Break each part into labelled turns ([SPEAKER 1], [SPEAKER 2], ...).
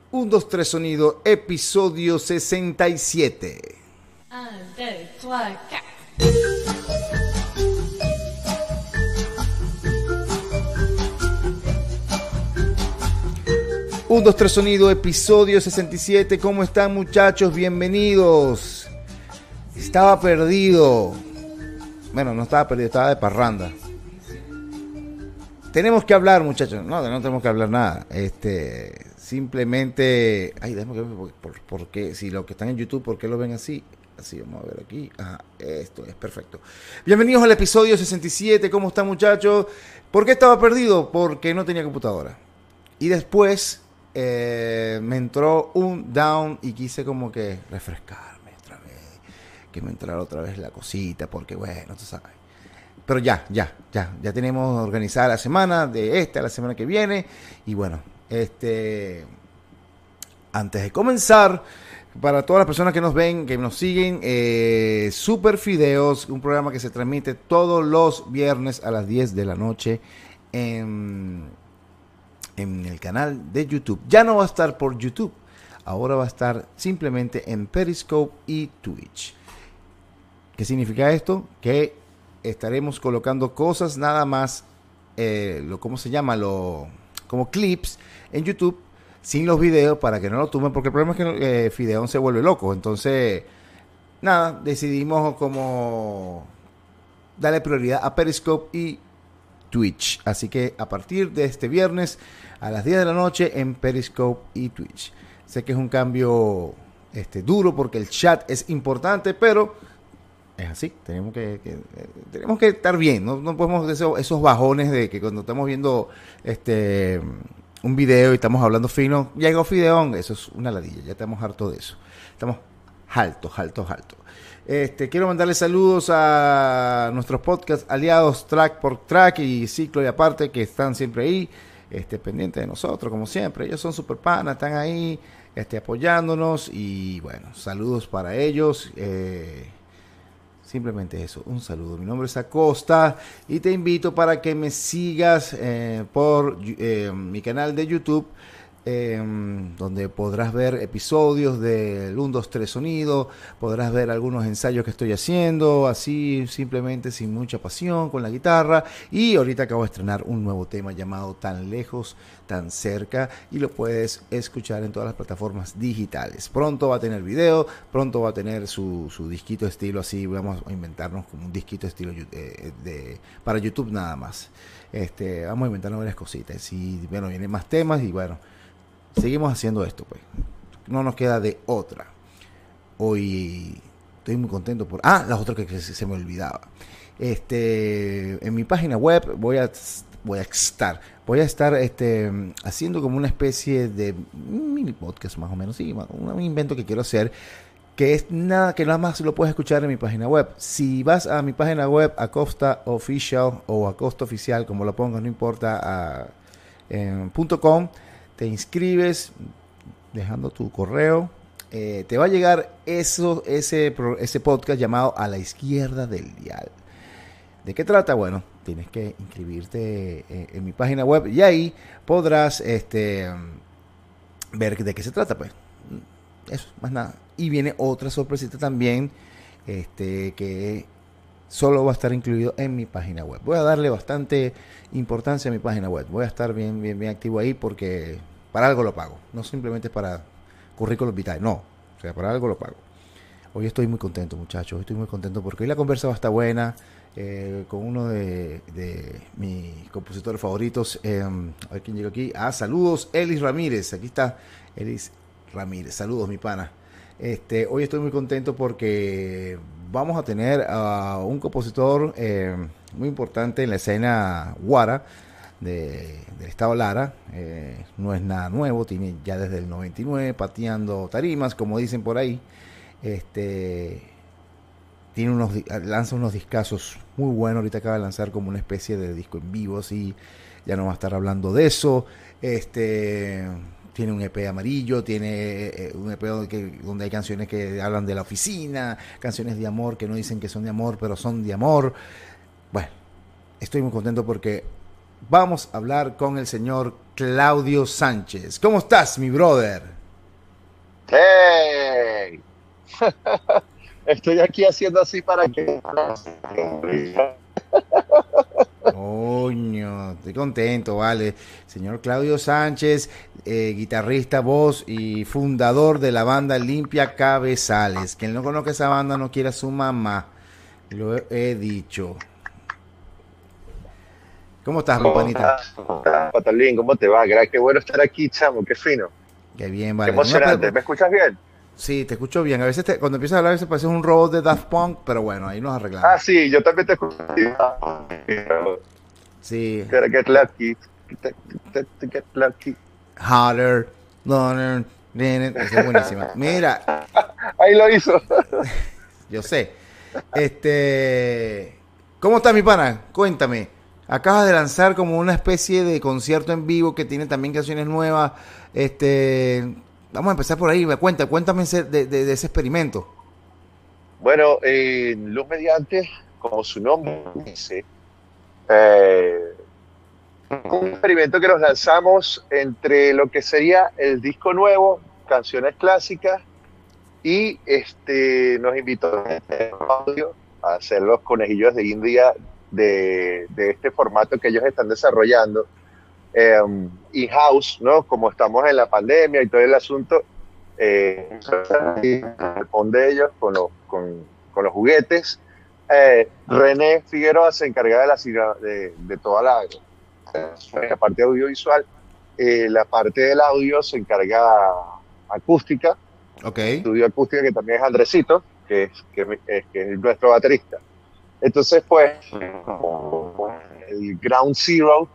[SPEAKER 1] 1, 2, 3 Sonido, episodio 67.
[SPEAKER 2] 1, 2, 3, 4.
[SPEAKER 1] 1, 2, 3 Sonido, episodio 67. ¿Cómo están, muchachos? Bienvenidos. Estaba perdido. Bueno, no estaba perdido, estaba de parranda. Tenemos que hablar, muchachos. No tenemos que hablar nada. Simplemente... Ay, déjame ver por qué. Si lo que están en YouTube, ¿por qué lo ven así? Así, vamos a ver aquí. Ajá, esto es perfecto. Bienvenidos al episodio 67. ¿Cómo están, muchachos? ¿Por qué estaba perdido? Porque no tenía computadora. Y después me entró un down y quise como que refrescarme otra vez. Que me entrara otra vez la cosita. Porque bueno, tú sabes. Pero ya tenemos organizada la semana de esta, la semana que viene. Y bueno, antes de comenzar, para todas las personas que nos ven, que nos siguen, Super Fideos, un programa que se transmite todos los viernes a las 10 de la noche en el canal de YouTube. Ya no va a estar por YouTube, ahora va a estar simplemente en Periscope y Twitch. ¿Qué significa esto? Que estaremos colocando cosas nada más, como clips en YouTube, sin los videos, para que no lo tumben, porque el problema es que Fideón se vuelve loco. Entonces, nada, decidimos como darle prioridad a Periscope y Twitch. Así que a partir de este viernes a las 10 de la noche en Periscope y Twitch. Sé que es un cambio duro porque el chat es importante, pero es así, tenemos que estar bien, no podemos esos bajones de que cuando estamos viendo un video y estamos hablando fino, llegó Fideón, eso es una ladilla, ya estamos hartos de eso, estamos altos. Quiero mandarle saludos a nuestros podcast aliados Track por Track y Ciclo y Aparte, que están siempre ahí, pendientes de nosotros, como siempre. Ellos son super panas, están ahí apoyándonos y bueno, saludos para ellos. Simplemente eso, un saludo. Mi nombre es Acosta y te invito para que me sigas por mi canal de YouTube, donde podrás ver episodios del 1, 2, 3 Sonido, podrás ver algunos ensayos que estoy haciendo, así simplemente sin mucha pasión con la guitarra. Y ahorita acabo de estrenar un nuevo tema llamado Tan Lejos, Tan Cerca, y lo puedes escuchar en todas las plataformas digitales. Pronto va a tener video, pronto va a tener su disquito estilo así, vamos a inventarnos como un disquito estilo para YouTube nada más. Vamos a inventarnos varias cositas y bueno, vienen más temas y bueno, seguimos haciendo esto, pues. No nos queda de otra. Hoy estoy muy contento por... la otra que se me olvidaba. En mi página web voy a estar haciendo como una especie de mini podcast más o menos, sí, un invento que quiero hacer, que es nada más lo puedes escuchar en mi página web. Si vas a mi página web, Acosta Official o Acosta Oficial, como lo pongas, no importa, .com, te inscribes dejando tu correo, te va a llegar ese podcast llamado A la Izquierda del Dial. ¿De qué trata? Bueno, tienes que inscribirte en mi página web y ahí podrás ver de qué se trata, pues. Eso, más nada. Y viene otra sorpresita también, que solo va a estar incluido en mi página web. Voy a darle bastante importancia a mi página web. Voy a estar bien activo ahí porque para algo lo pago. No simplemente para currículum vitae, no. O sea, para algo lo pago. Hoy estoy muy contento, muchachos. Hoy estoy muy contento porque hoy la conversa va a estar buena con uno de mis compositores favoritos. A ver quién llegó aquí. Saludos, Elis Ramírez. Aquí está Elis Ramírez. Saludos, mi pana. Hoy estoy muy contento porque vamos a tener a un compositor muy importante en la escena guara del estado Lara. No es nada nuevo, tiene ya desde el 99 pateando tarimas, como dicen por ahí. Lanza unos discazos muy buenos. Ahorita acaba de lanzar como una especie de disco en vivo, así ya no va a estar hablando de eso. Tiene un EP amarillo, tiene un EP donde hay canciones que hablan de la oficina, canciones de amor que no dicen que son de amor, pero son de amor. Bueno, estoy muy contento porque vamos a hablar con el señor Claudio Sánchez. ¿Cómo estás, mi brother?
[SPEAKER 3] ¡Hey! Estoy aquí haciendo así para que...
[SPEAKER 1] Coño, estoy contento, vale. Señor Claudio Sánchez, guitarrista, voz y fundador de la banda Limpia Cabezales. Quien no conozca esa banda no quiere a su mamá. Lo he dicho. ¿Cómo estás, mi
[SPEAKER 3] ¿Cómo
[SPEAKER 1] panita?
[SPEAKER 3] estás? Patalín, ¿cómo te va? Qué bueno estar aquí, chamo, qué fino,
[SPEAKER 1] Qué bien,
[SPEAKER 3] qué
[SPEAKER 1] vale.
[SPEAKER 3] emocionante. ¿Me escuchas bien?
[SPEAKER 1] Sí, te escucho bien. A veces cuando empiezas a hablar, a veces pareces un robot de Daft Punk, pero bueno, ahí nos
[SPEAKER 3] Ah,
[SPEAKER 1] arreglamos.
[SPEAKER 3] sí, yo también te escucho.
[SPEAKER 1] Sí,
[SPEAKER 3] Gotta get lucky. Get lucky.
[SPEAKER 1] Holler, Loner, esa es buenísima. Mira,
[SPEAKER 3] Ahí lo hizo.
[SPEAKER 1] yo sé. ¿Cómo está mi pana? Cuéntame. Acabas de lanzar como una especie de concierto en vivo que tiene también canciones nuevas. Vamos a empezar por ahí. Cuéntame de ese experimento.
[SPEAKER 3] Bueno, Luz Mediante, como su nombre dice, eh, un experimento que nos lanzamos entre lo que sería el disco nuevo, canciones clásicas, y nos invitó a audio a hacer los conejillos de India de este formato que ellos están desarrollando eh, in-house, ¿no? Como estamos en la pandemia y todo el asunto, el pon de ellos con los juguetes. René Figueroa se encarga de toda la parte audiovisual. La parte del audio se encarga acústica,
[SPEAKER 1] Ok.
[SPEAKER 3] estudio acústica, que también es Andresito, que es nuestro baterista. Entonces, pues, el ground zero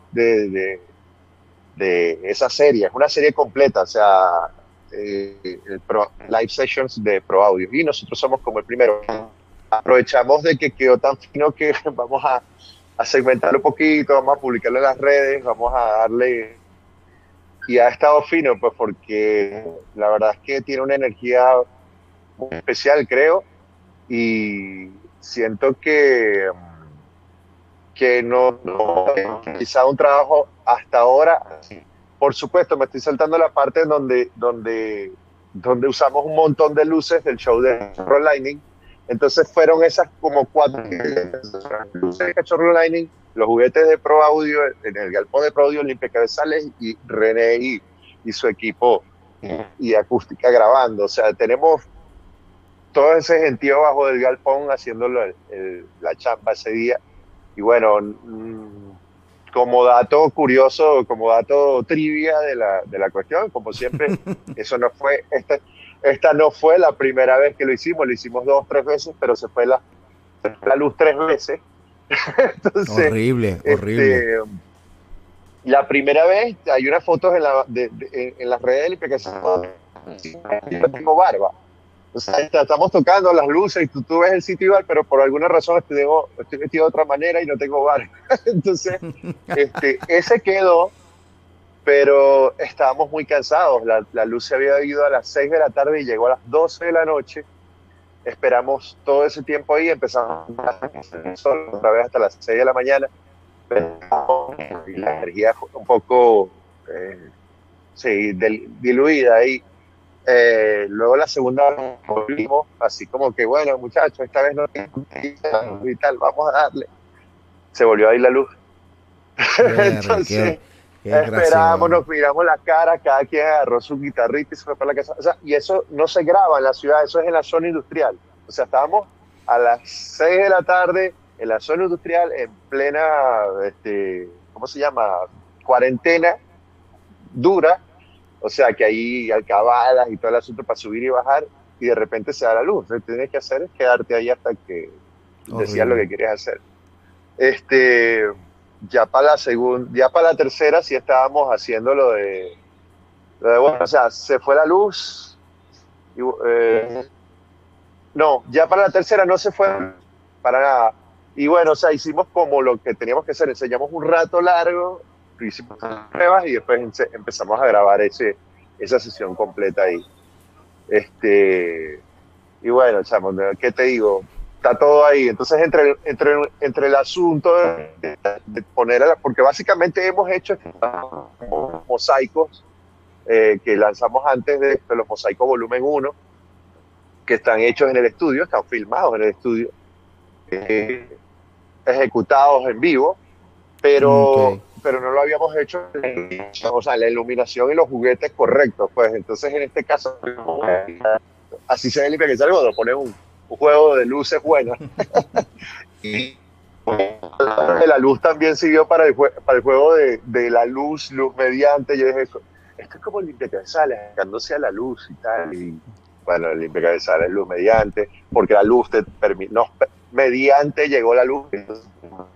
[SPEAKER 3] de esa serie, es una serie completa, o sea, live sessions de Pro Audio, y nosotros somos como el primero. Aprovechamos de que quedó tan fino que vamos a segmentarlo un poquito, vamos a publicarlo en las redes, vamos a darle, y ha estado fino, pues porque la verdad es que tiene una energía muy especial, creo, y siento que no he realizado un trabajo hasta ahora. Por supuesto, me estoy saltando la parte en donde usamos un montón de luces del show de Cachorro Lightning. Entonces fueron esas como cuatro luces de Cachorro Lightning, los juguetes de Pro Audio, en el galpón de Pro Audio, Limpia Cabezales, y René y su equipo y acústica grabando. O sea, tenemos todo ese gentío bajo del galpón haciéndolo la chamba ese día. Y bueno, como dato curioso, como dato trivia de la cuestión, como siempre, eso no fue, esta no fue la primera vez que lo hicimos 2 o 3 veces, pero se fue la luz 3 veces. Entonces,
[SPEAKER 1] Horrible, horrible.
[SPEAKER 3] este, la primera vez, hay unas fotos en las redes del que yo tengo barba. O sea, estamos tocando las luces y tú ves el sitio igual, pero por alguna razón estoy vestido de otra manera y no tengo barba. Entonces, ese quedó, pero estábamos muy cansados. La luz se había ido a las 6 de la tarde y llegó a las 12 de la noche. Esperamos todo ese tiempo ahí, empezamos otra vez hasta las 6 de la mañana. Pero la energía fue un poco sí, diluida ahí. Luego la segunda vez volvimos así como que bueno, muchachos, esta vez no y tal, vamos a darle. Se volvió a ir la luz. Entonces
[SPEAKER 1] Qué
[SPEAKER 3] esperamos,
[SPEAKER 1] desgraciado.
[SPEAKER 3] nos miramos la cara, cada quien agarró su guitarrita y se fue para la casa. O sea, y eso no se graba en la ciudad, eso es en la zona industrial. O sea, estábamos a las 6 de la tarde en la zona industrial en plena, ¿cómo se llama? Cuarentena dura. O sea, que hay alcabalas y todo el asunto para subir y bajar, y de repente se da la luz. Lo que tienes que hacer es quedarte ahí hasta que decías lo
[SPEAKER 1] Horrible.
[SPEAKER 3] que querías hacer. Ya para la segunda, ya para la tercera sí estábamos haciendo bueno, o sea, se fue la luz. Y, no, ya para la tercera no se fue para nada. Y bueno, o sea, hicimos como lo que teníamos que hacer, enseñamos un rato largo, hicimos pruebas y después empezamos a grabar esa sesión completa ahí. Y bueno, chamo, ¿qué te digo? Está todo ahí. Entonces, entre el asunto de poner, porque básicamente hemos hecho mosaicos que lanzamos antes de los Mosaicos Volumen 1, que están hechos en el estudio, están filmados en el estudio, ejecutados en vivo, pero no lo habíamos hecho, o sea, la iluminación y los juguetes correctos, pues. Entonces, en este caso, así se ve limpia que salga, cuando pones un juego de luces buenas. Y la luz también siguió para el juego de la luz mediante. Yo dije, esto es como el limpiacabezales, acercándose a la luz y tal. Y bueno, el limpiacabezales es luz mediante, porque la luz te permite, no, mediante llegó la luz. Entonces,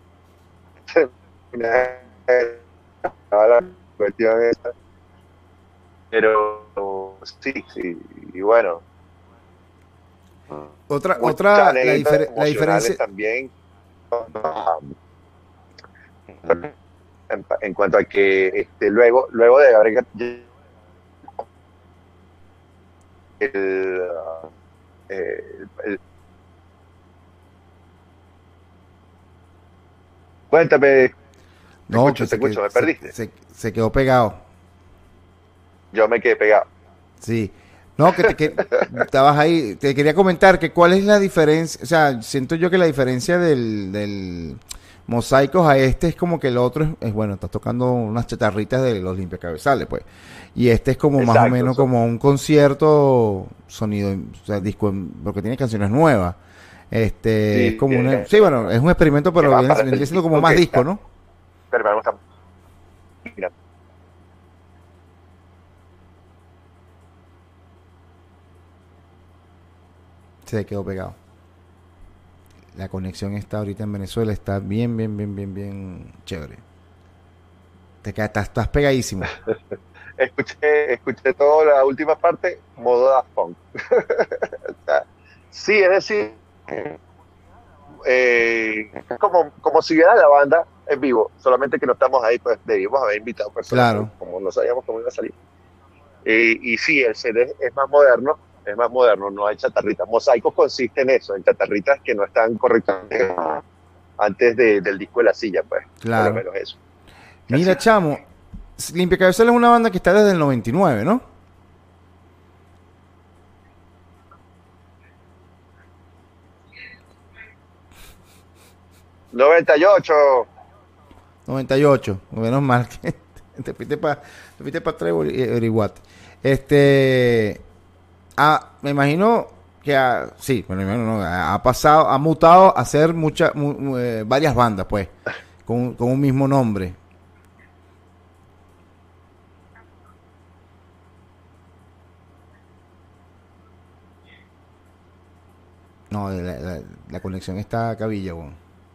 [SPEAKER 3] la cuestión esa. Pero sí, y bueno.
[SPEAKER 1] La diferencia
[SPEAKER 3] también en cuanto a que luego de haber cuéntame.
[SPEAKER 1] No,
[SPEAKER 3] te escucho, me perdiste.
[SPEAKER 1] Se quedó pegado.
[SPEAKER 3] Yo me quedé pegado.
[SPEAKER 1] Sí. No, que estabas ahí. Te quería comentar que cuál es la diferencia. O sea, siento yo que la diferencia del Mosaicos a este es como que el otro es bueno, estás tocando unas chatarritas de los limpiacabezales, pues. Y este es como más o menos como un concierto sonido, o sea, disco, porque tiene canciones nuevas. Sí, es como sí, bueno, es un experimento, pero viene siendo como más disco, ¿no?
[SPEAKER 3] Pero me gusta. Mira.
[SPEAKER 1] Se quedó pegado. La conexión está ahorita en Venezuela, está bien chévere. Estás pegadísimo.
[SPEAKER 3] Escuché toda la última parte, modo Daft Punk. O sea, sí, es decir, como si viera la banda en vivo, solamente que no estamos ahí, pues debimos haber invitado personas,
[SPEAKER 1] claro,
[SPEAKER 3] como no sabíamos cómo iba a salir. Y sí, el CD es más moderno, no hay chatarritas. Mosaicos consiste en eso, en chatarritas que no están correctamente antes del disco de la silla, pues.
[SPEAKER 1] Claro.
[SPEAKER 3] Por lo menos eso.
[SPEAKER 1] Mira,
[SPEAKER 3] así.
[SPEAKER 1] chamo, Limpiacabezales es una banda que está desde el 99, ¿no?
[SPEAKER 3] ¡98!
[SPEAKER 1] Menos mal que te fuiste para atrás y averiguate. Me imagino que sí, bueno, ha mutado a hacer varias bandas, pues, con un mismo nombre. No, la conexión está cabilla, bueno.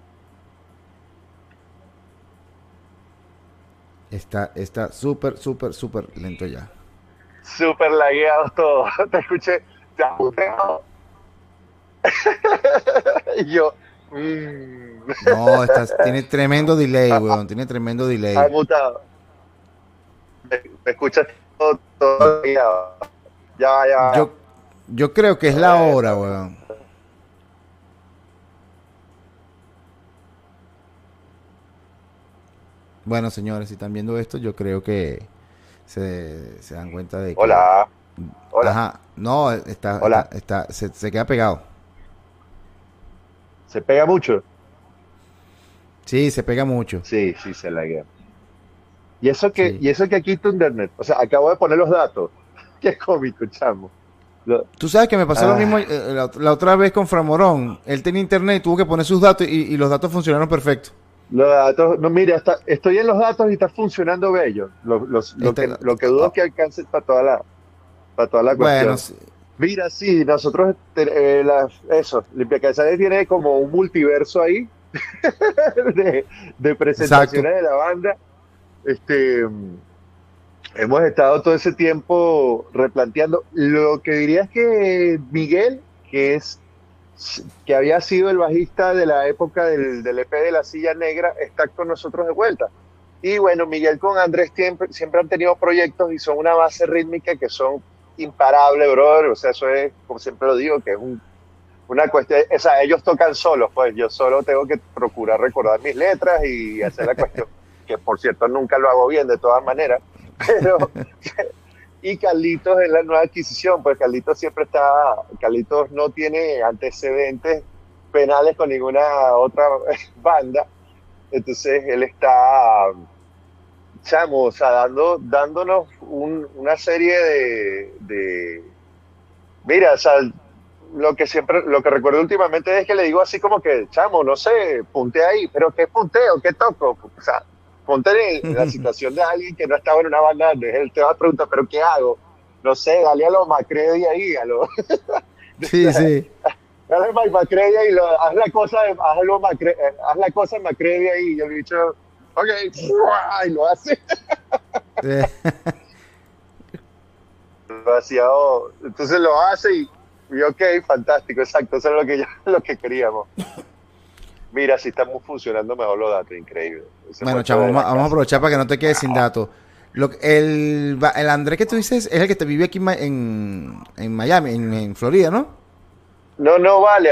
[SPEAKER 1] Está súper lento ya.
[SPEAKER 3] Súper lagueado todo. Te escuché, te aputeo. Y yo.
[SPEAKER 1] No, tiene tremendo delay, weón. Tiene tremendo delay.
[SPEAKER 3] Ha mutado. Me escuchas todo lagueado. Ya.
[SPEAKER 1] Yo creo que es la hora, weón. Bueno, señores, si están viendo esto, yo creo que se dan cuenta de que...
[SPEAKER 3] Hola.
[SPEAKER 1] Ajá. No, se queda pegado.
[SPEAKER 3] ¿Se pega mucho?
[SPEAKER 1] Sí, se pega mucho.
[SPEAKER 3] Sí, se laguea. Y eso que aquí tu internet, o sea, acabo de poner los datos. Qué cómico, chamo.
[SPEAKER 1] Tú sabes que me pasó lo mismo la otra vez con Framorón. Él tenía internet y tuvo que poner sus datos y los datos funcionaron perfecto.
[SPEAKER 3] Los datos, no, mira, estoy en los datos y está funcionando bello. Lo que dudo es que alcance para toda la cuestión.
[SPEAKER 1] Bueno, sí.
[SPEAKER 3] Mira, sí, nosotros, Limpiacabezales tiene como un multiverso ahí de presentaciones. Exacto. De la banda. Hemos estado todo ese tiempo replanteando. Lo que diría es que Miguel, que había sido el bajista de la época del EP de La Silla Negra, está con nosotros de vuelta. Y bueno, Miguel con Andrés siempre han tenido proyectos y son una base rítmica que son imparables, brother. O sea, eso es, como siempre lo digo, que es una cuestión. O sea, ellos tocan solos, pues yo solo tengo que procurar recordar mis letras y hacer la cuestión, que por cierto nunca lo hago bien de todas maneras, y Carlitos es la nueva adquisición, pues Carlitos no tiene antecedentes penales con ninguna otra banda, entonces él está, chamo, o sea, dándonos una serie mira, o sea, lo que recuerdo últimamente es que le digo así como que, chamo, no sé, puntea ahí, pero ¿qué punteo? ¿Qué toco? O sea, ponte en la situación de alguien que no estaba en una banda antes, él te va a preguntar, ¿pero qué hago? No sé, dale a los Macready ahí,
[SPEAKER 1] Sí, sí.
[SPEAKER 3] dale a Macready ahí, haz la cosa Macready ahí, y el bicho, ok, y lo hace.
[SPEAKER 1] Eh,
[SPEAKER 3] Lo hacía, entonces lo hace y ok, fantástico, exacto, eso es lo que queríamos. Mira, si estamos funcionando mejor los datos, increíble. Ese fue
[SPEAKER 1] Bueno,
[SPEAKER 3] el
[SPEAKER 1] chavo,
[SPEAKER 3] peor de
[SPEAKER 1] vamos,
[SPEAKER 3] la
[SPEAKER 1] vamos a
[SPEAKER 3] casa.
[SPEAKER 1] aprovechar para que no te quedes sin datos. El Andrés que tú dices es el que te vive aquí en Miami, en Florida, ¿no?
[SPEAKER 3] No, no vale,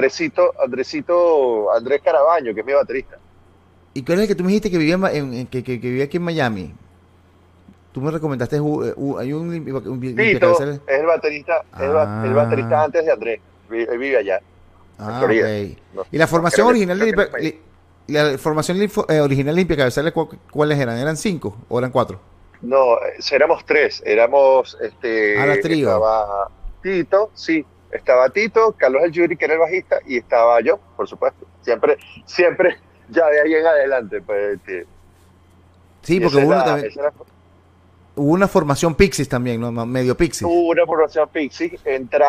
[SPEAKER 3] Andrés Carabaño, que es mi baterista.
[SPEAKER 1] ¿Y cuál es el que tú me dijiste que vivía, que vivía aquí en Miami? Tú me recomendaste, hay un
[SPEAKER 3] Tito
[SPEAKER 1] limpiacabezales.
[SPEAKER 3] es el baterista, el baterista
[SPEAKER 1] Ah,
[SPEAKER 3] antes de Andrés. Él vive allá, en
[SPEAKER 1] ah, ok.
[SPEAKER 3] Florida. No,
[SPEAKER 1] ¿Y la
[SPEAKER 3] no,
[SPEAKER 1] formación original
[SPEAKER 3] creo que no me-
[SPEAKER 1] la formación original limpiacabezales, ¿cuáles eran? ¿Eran 5 o eran 4?
[SPEAKER 3] No, éramos tres.
[SPEAKER 1] Ah, la trío.
[SPEAKER 3] Estaba Tito, sí, estaba Tito, Carlos el Yuri, que era el bajista, y estaba yo, por supuesto. Siempre, ya de ahí en adelante, pues,
[SPEAKER 1] Sí,
[SPEAKER 3] y
[SPEAKER 1] porque
[SPEAKER 3] esa es la, esa es la,
[SPEAKER 1] hubo una formación Pixies también, ¿no? Medio Pixies.
[SPEAKER 3] hubo una formación Pixie,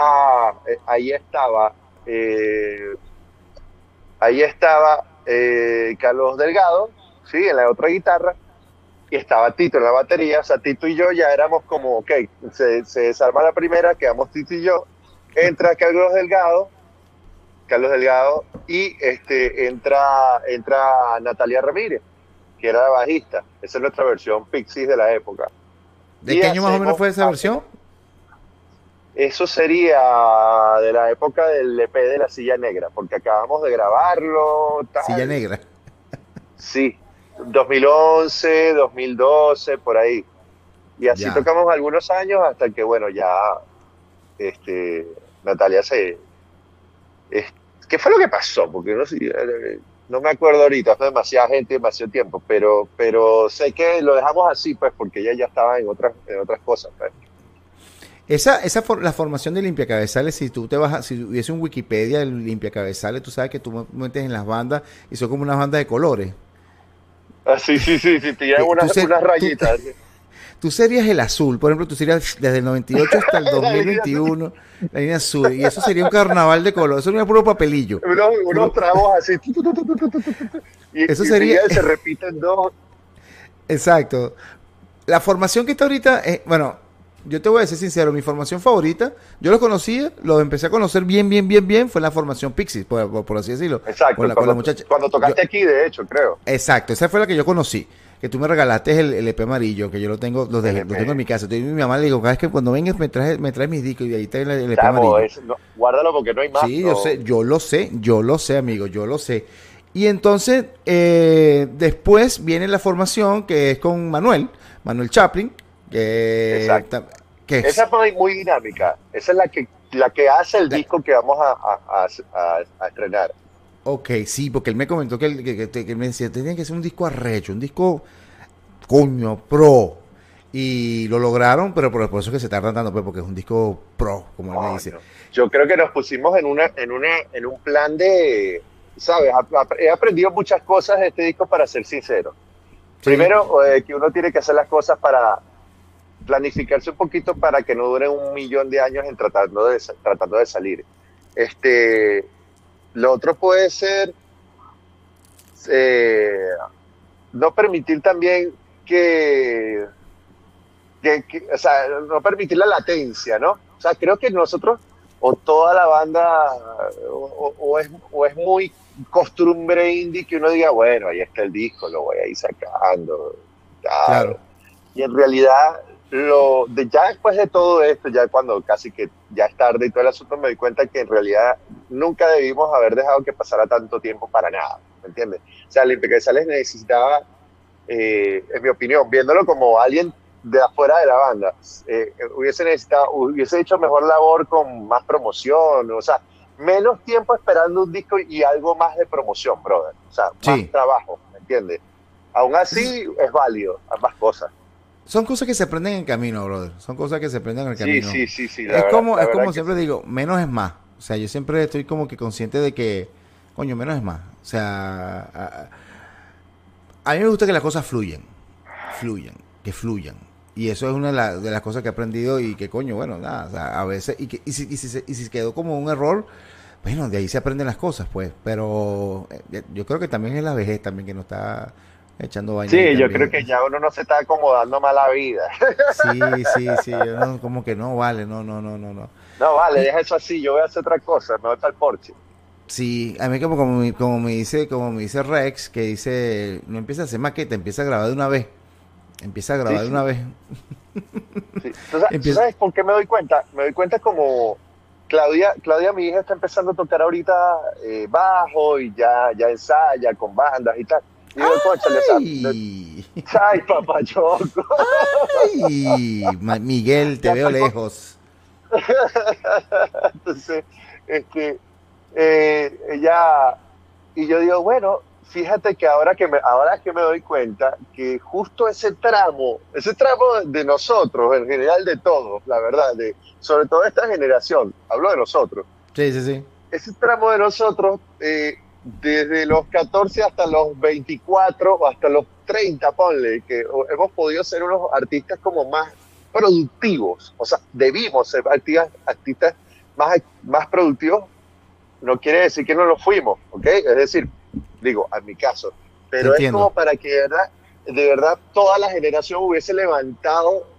[SPEAKER 3] eh, ahí estaba Carlos Delgado, sí, en la otra guitarra, y estaba Tito en la batería. O sea, Tito y yo ya éramos como, ok, se desarma la primera, quedamos Tito y yo, entra Carlos Delgado, y entra Natalia Ramírez, que era la bajista. Esa es nuestra versión Pixies de la época.
[SPEAKER 1] ¿De
[SPEAKER 3] Y
[SPEAKER 1] qué año más o menos fue esa versión?
[SPEAKER 3] eso sería de la época del EP de la Silla Negra, porque acabamos de grabarlo,
[SPEAKER 1] Silla
[SPEAKER 3] tal.
[SPEAKER 1] Negra.
[SPEAKER 3] Sí, 2011, 2012, por ahí. Y así
[SPEAKER 1] Ya.
[SPEAKER 3] tocamos algunos años hasta que, bueno, ya Natalia es- ¿qué fue lo que pasó? Porque no me acuerdo ahorita, fue demasiada gente, demasiado tiempo, pero sé que lo dejamos así, pues, porque ella ya estaba en otras cosas, pues.
[SPEAKER 1] La formación de limpiacabezales, si tú te vas si hubiese un Wikipedia del limpiacabezales, tú sabes que tú metes en las bandas y son como unas bandas de colores.
[SPEAKER 3] Ah, sí, sí, sí, sí, tiran
[SPEAKER 1] Que
[SPEAKER 3] unas rayitas.
[SPEAKER 1] tú serías el azul, por ejemplo, tú serías desde el 98 hasta el
[SPEAKER 3] La línea azul,
[SPEAKER 1] 2021, la línea azul, y eso sería un carnaval de colores, eso sería puro papelillo.
[SPEAKER 3] unos
[SPEAKER 1] Puro-
[SPEAKER 3] tragos así.
[SPEAKER 1] eso
[SPEAKER 3] Y
[SPEAKER 1] sería,
[SPEAKER 3] enseguida se repiten dos.
[SPEAKER 1] exacto. La formación que está ahorita, bueno, yo te voy a ser sincero, mi formación favorita, yo los conocía, los empecé a conocer bien, fue la formación Pixies, por así decirlo,
[SPEAKER 3] Exacto,
[SPEAKER 1] con la muchacha.
[SPEAKER 3] cuando tocaste aquí, de hecho, creo.
[SPEAKER 1] Exacto, esa fue la que yo conocí. Que tú me regalaste el EP amarillo, que yo lo tengo, lo tengo en mi casa. Yo a mi mamá le digo, cada vez que cuando vengas me traes mis discos y ahí está el EP
[SPEAKER 3] Chamo,
[SPEAKER 1] amarillo.
[SPEAKER 3] guárdalo porque no hay más.
[SPEAKER 1] Sí,
[SPEAKER 3] No.
[SPEAKER 1] yo lo sé, amigo, yo lo sé. Y entonces, después viene la formación que es con Manuel Chaplin,
[SPEAKER 3] Exacto.
[SPEAKER 1] que
[SPEAKER 3] Esa
[SPEAKER 1] es,
[SPEAKER 3] es muy dinámica. Esa es la que hace el
[SPEAKER 1] la-
[SPEAKER 3] disco que vamos a estrenar.
[SPEAKER 1] ok, sí, porque él me comentó que él me decía, tenía que ser un disco arrecho, un disco coño, pro. Y lo lograron, pero por eso es que se tardan tanto, pues, porque es un disco pro, como él me dice.
[SPEAKER 3] Coño. Yo creo que nos pusimos en un plan de, ¿sabes? He aprendido muchas cosas de este disco, para ser sincero.
[SPEAKER 1] Sí,
[SPEAKER 3] Primero, que uno tiene que hacer las cosas para planificarse un poquito para que no duren 1 millón de años tratando de salir. Este, lo otro puede ser eh, no permitir también o sea, no permitir la latencia, ¿no? O sea, creo que nosotros, o toda la banda, o es muy costumbre indie que uno diga, bueno, ahí está el disco, lo voy a ir sacando,
[SPEAKER 1] claro.
[SPEAKER 3] tal. Y en realidad, ya después de todo esto, ya cuando casi que ya es tarde y todo el asunto, me doy cuenta que en realidad nunca debimos haber dejado que pasara tanto tiempo para nada, ¿me entiendes? O sea, Limpiacabezales necesitaba, en mi opinión, viéndolo como alguien de afuera de la banda. Hubiese hecho mejor labor con más promoción, o sea, menos tiempo esperando un disco y algo más de promoción, brother. O sea, más
[SPEAKER 1] Sí.
[SPEAKER 3] trabajo, ¿me entiendes? Aún así es válido, ambas cosas.
[SPEAKER 1] Son cosas que se aprenden en el camino, brother. Son cosas que se aprenden en el
[SPEAKER 3] Sí,
[SPEAKER 1] camino.
[SPEAKER 3] sí,
[SPEAKER 1] Es como,
[SPEAKER 3] la
[SPEAKER 1] es
[SPEAKER 3] verdad
[SPEAKER 1] como
[SPEAKER 3] que
[SPEAKER 1] siempre
[SPEAKER 3] sí.
[SPEAKER 1] digo, menos es más. O sea, yo siempre estoy como que consciente de que, coño, menos es más. O sea, a mí me gusta que las cosas que fluyan. Y eso es una de las cosas que he aprendido y que, coño, bueno, nada, o sea, a veces, y si quedó como un error, bueno, de ahí se aprenden las cosas, pues. Pero yo creo que también es la vejez también que nos está echando baño ahí
[SPEAKER 3] Sí, yo creo
[SPEAKER 1] también.
[SPEAKER 3] que ya uno no se está acomodando más la vida.
[SPEAKER 1] Sí, sí, sí, yo no, como que no vale, no, no, no, no, no.
[SPEAKER 3] No, vale,
[SPEAKER 1] Y
[SPEAKER 3] deja eso así, yo voy a hacer otra cosa, me voy para el porche.
[SPEAKER 1] sí, a mí como me dice Rex, que dice, no empieza a hacer maqueta, empieza a grabar de una vez, empieza a
[SPEAKER 3] Sí,
[SPEAKER 1] grabar de una
[SPEAKER 3] sí,
[SPEAKER 1] vez,
[SPEAKER 3] sí. ¿Tú
[SPEAKER 1] empieza,
[SPEAKER 3] sabes por qué me doy cuenta? Me doy cuenta como Claudia, mi hija, está empezando a tocar ahorita bajo y ya ensaya con bandas y tal. Y digo, cónchale, o sea,
[SPEAKER 1] ay,
[SPEAKER 3] ay, papá Choco,
[SPEAKER 1] ay, Miguel, te
[SPEAKER 3] ya
[SPEAKER 1] veo
[SPEAKER 3] está con...
[SPEAKER 1] lejos.
[SPEAKER 3] Entonces, este, ella, y yo digo, bueno, fíjate que ahora es que me doy cuenta que justo ese tramo de nosotros, en general de todos, la verdad, sobre todo esta generación, hablo de nosotros,
[SPEAKER 1] Sí, sí, sí,
[SPEAKER 3] ese tramo de nosotros, desde los 14 hasta los 24 o hasta los 30, ponle, que hemos podido ser unos artistas como más productivos, o sea, debimos ser artistas más productivos, no quiere decir que no lo fuimos, ¿ok? Es decir, digo, a mi caso,
[SPEAKER 1] te
[SPEAKER 3] pero es como
[SPEAKER 1] entiendo,
[SPEAKER 3] para que de verdad toda la generación hubiese levantado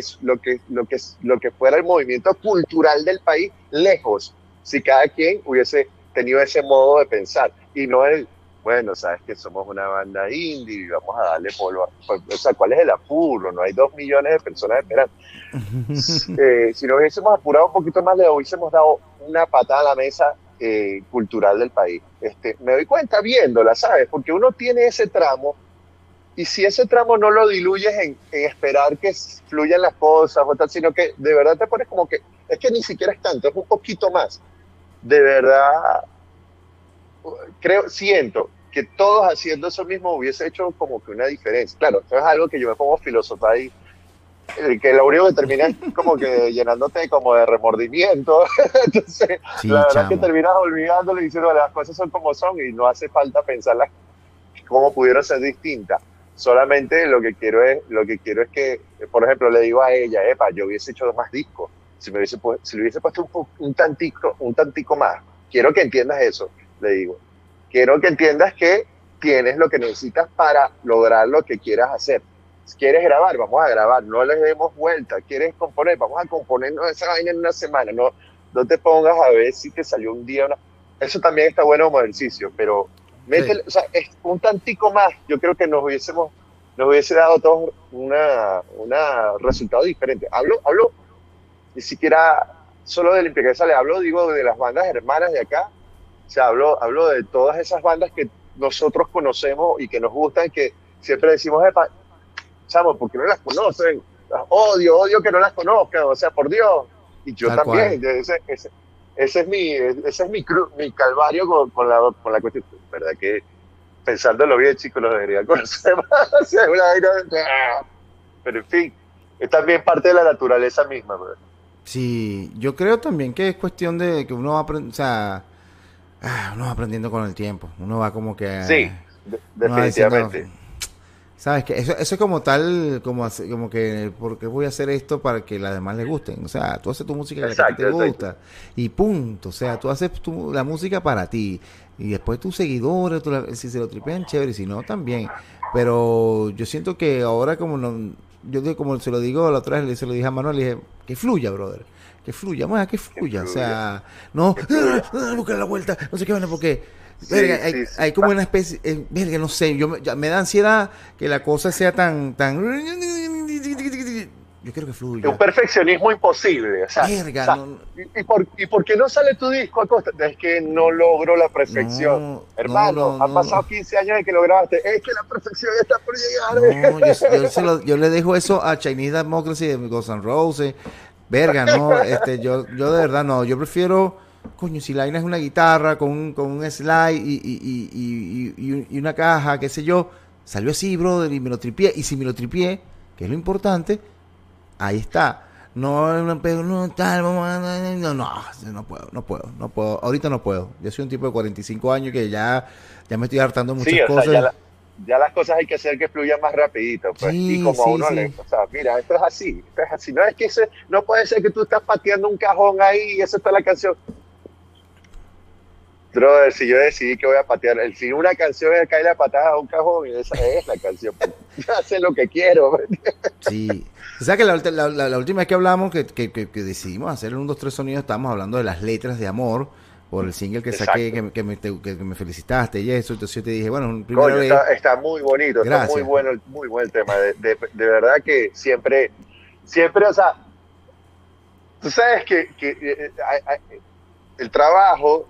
[SPEAKER 3] lo que fuera el movimiento cultural del país lejos, si cada quien hubiese tenido ese modo de pensar y no bueno, sabes que somos una banda indie y vamos a darle polvo. O sea, ¿cuál es el apuro? No hay 2 millones de personas esperando. Si nos hubiésemos apurado un poquito más, le hubiésemos dado una patada a la mesa cultural del país. Me doy cuenta viéndola, ¿sabes? Porque uno tiene ese tramo y si ese tramo no lo diluyes en esperar que fluyan las cosas o tal, sino que de verdad te pones como que, es que ni siquiera es tanto, es un poquito más. De verdad, siento que todos haciendo eso mismo hubiese hecho como que una diferencia. Claro, eso es algo que yo me pongo a filosofar y que lo único que termina es como que llenándote como de remordimiento. Entonces,
[SPEAKER 1] sí,
[SPEAKER 3] la verdad es que
[SPEAKER 1] chamo,
[SPEAKER 3] terminas olvidándolo y diciendo las cosas son como son y no hace falta pensarlas como pudieron ser distintas. Solamente lo que quiero es que, por ejemplo, le digo a ella, epa, yo hubiese hecho más discos, si le hubiese puesto un tantico más. Quiero que entiendas eso, le digo. Quiero que entiendas que tienes lo que necesitas para lograr lo que quieras hacer. Si quieres grabar, vamos a grabar, no les demos vuelta. ¿Quieres componer? Vamos a componernos esa vaina en una semana. No te pongas a ver si te salió un día. Eso también está bueno como ejercicio, pero
[SPEAKER 1] sí,
[SPEAKER 3] o sea, es un tantico más. Yo creo que nos hubiese dado a todos una resultado diferente. Hablo ni siquiera solo de Limpia que sale, digo, de las bandas hermanas de acá. O sea, hablo de todas esas bandas que nosotros conocemos y que nos gustan, que siempre decimos, epa, chamo, ¿por qué no las conocen? Odio que no las conozcan, o sea, por Dios. Y yo
[SPEAKER 1] tal cual.
[SPEAKER 3] también, ese es mi calvario con la cuestión. ¿Verdad que pensándolo bien, chicos, lo debería conocer más? O sea, pero en fin, es también parte de la naturaleza misma, ¿verdad?
[SPEAKER 1] Sí, yo creo también que es cuestión de que uno va o sea, uno va aprendiendo con el tiempo, uno va como que,
[SPEAKER 3] Sí,
[SPEAKER 1] uno va diciendo,
[SPEAKER 3] definitivamente.
[SPEAKER 1] sabes que eso es como tal, como que, ¿por qué voy a hacer esto para que las demás les gusten? O sea, tú haces tu música la que a ti te
[SPEAKER 3] Exacto.
[SPEAKER 1] gusta y punto, o sea, tú haces la música para ti y después tus seguidores, si se lo tripean, chévere, si no, también, pero yo siento que ahora como no, como se lo digo la otra vez, se lo dije a Manuel, le dije, que fluya, brother, que fluya, vamos a que
[SPEAKER 3] Que
[SPEAKER 1] fluya, o
[SPEAKER 3] fluya,
[SPEAKER 1] sea, no,
[SPEAKER 3] que fluya.
[SPEAKER 1] buscar la vuelta, no sé qué, bueno, porque verga,
[SPEAKER 3] Sí, sí, sí.
[SPEAKER 1] hay como una especie, verga, no sé, ya me da ansiedad que la cosa sea tan, Yo quiero que
[SPEAKER 3] un
[SPEAKER 1] fluya.
[SPEAKER 3] perfeccionismo imposible.
[SPEAKER 1] Verga,
[SPEAKER 3] O sea,
[SPEAKER 1] no,
[SPEAKER 3] ¿y por qué no sale tu disco, Acosta? Es que no logro la perfección.
[SPEAKER 1] no, no,
[SPEAKER 3] Hermano,
[SPEAKER 1] no,
[SPEAKER 3] han
[SPEAKER 1] no.
[SPEAKER 3] pasado 15 años de que lo grabaste. Es que la perfección está por
[SPEAKER 1] No, yo,
[SPEAKER 3] llegar.
[SPEAKER 1] yo le dejo eso a Chinese Democracy de Guns N' Roses. Verga, no, yo de verdad no, yo prefiero, coño, si la vaina es una guitarra con un slide y una caja, qué sé yo, salió así, brother, y me lo tripié, y si me lo tripié, que es lo importante, ahí está. No, no, no, tal, no puedo, ahorita no puedo. Yo soy un tipo de 45 años que ya me estoy hartando de
[SPEAKER 3] Sí,
[SPEAKER 1] muchas
[SPEAKER 3] o sea,
[SPEAKER 1] cosas.
[SPEAKER 3] ya las cosas hay que hacer que fluyan más rapidito, pues. Y
[SPEAKER 1] Sí,
[SPEAKER 3] como a
[SPEAKER 1] sí,
[SPEAKER 3] uno le,
[SPEAKER 1] sí.
[SPEAKER 3] o sea, mira, esto es así. No es que no puede ser que tú estás pateando un cajón ahí y eso está la canción. Brother, si yo decidí que voy a patear, si una canción es caer la patada a un cajón, esa es la canción. Pues. Yo hacer lo que quiero.
[SPEAKER 1] Sí. O sea que la última vez que hablamos, que decidimos hacer el 1, 2, 3 sonidos, estábamos hablando de las letras de amor por el single que saqué,
[SPEAKER 3] Exacto.
[SPEAKER 1] que me felicitaste y eso. Entonces yo te dije, bueno, primera
[SPEAKER 3] Coño,
[SPEAKER 1] vez,
[SPEAKER 3] está muy bonito, está
[SPEAKER 1] gracias.
[SPEAKER 3] muy bueno el tema. De verdad que siempre, o sea, tú sabes que el trabajo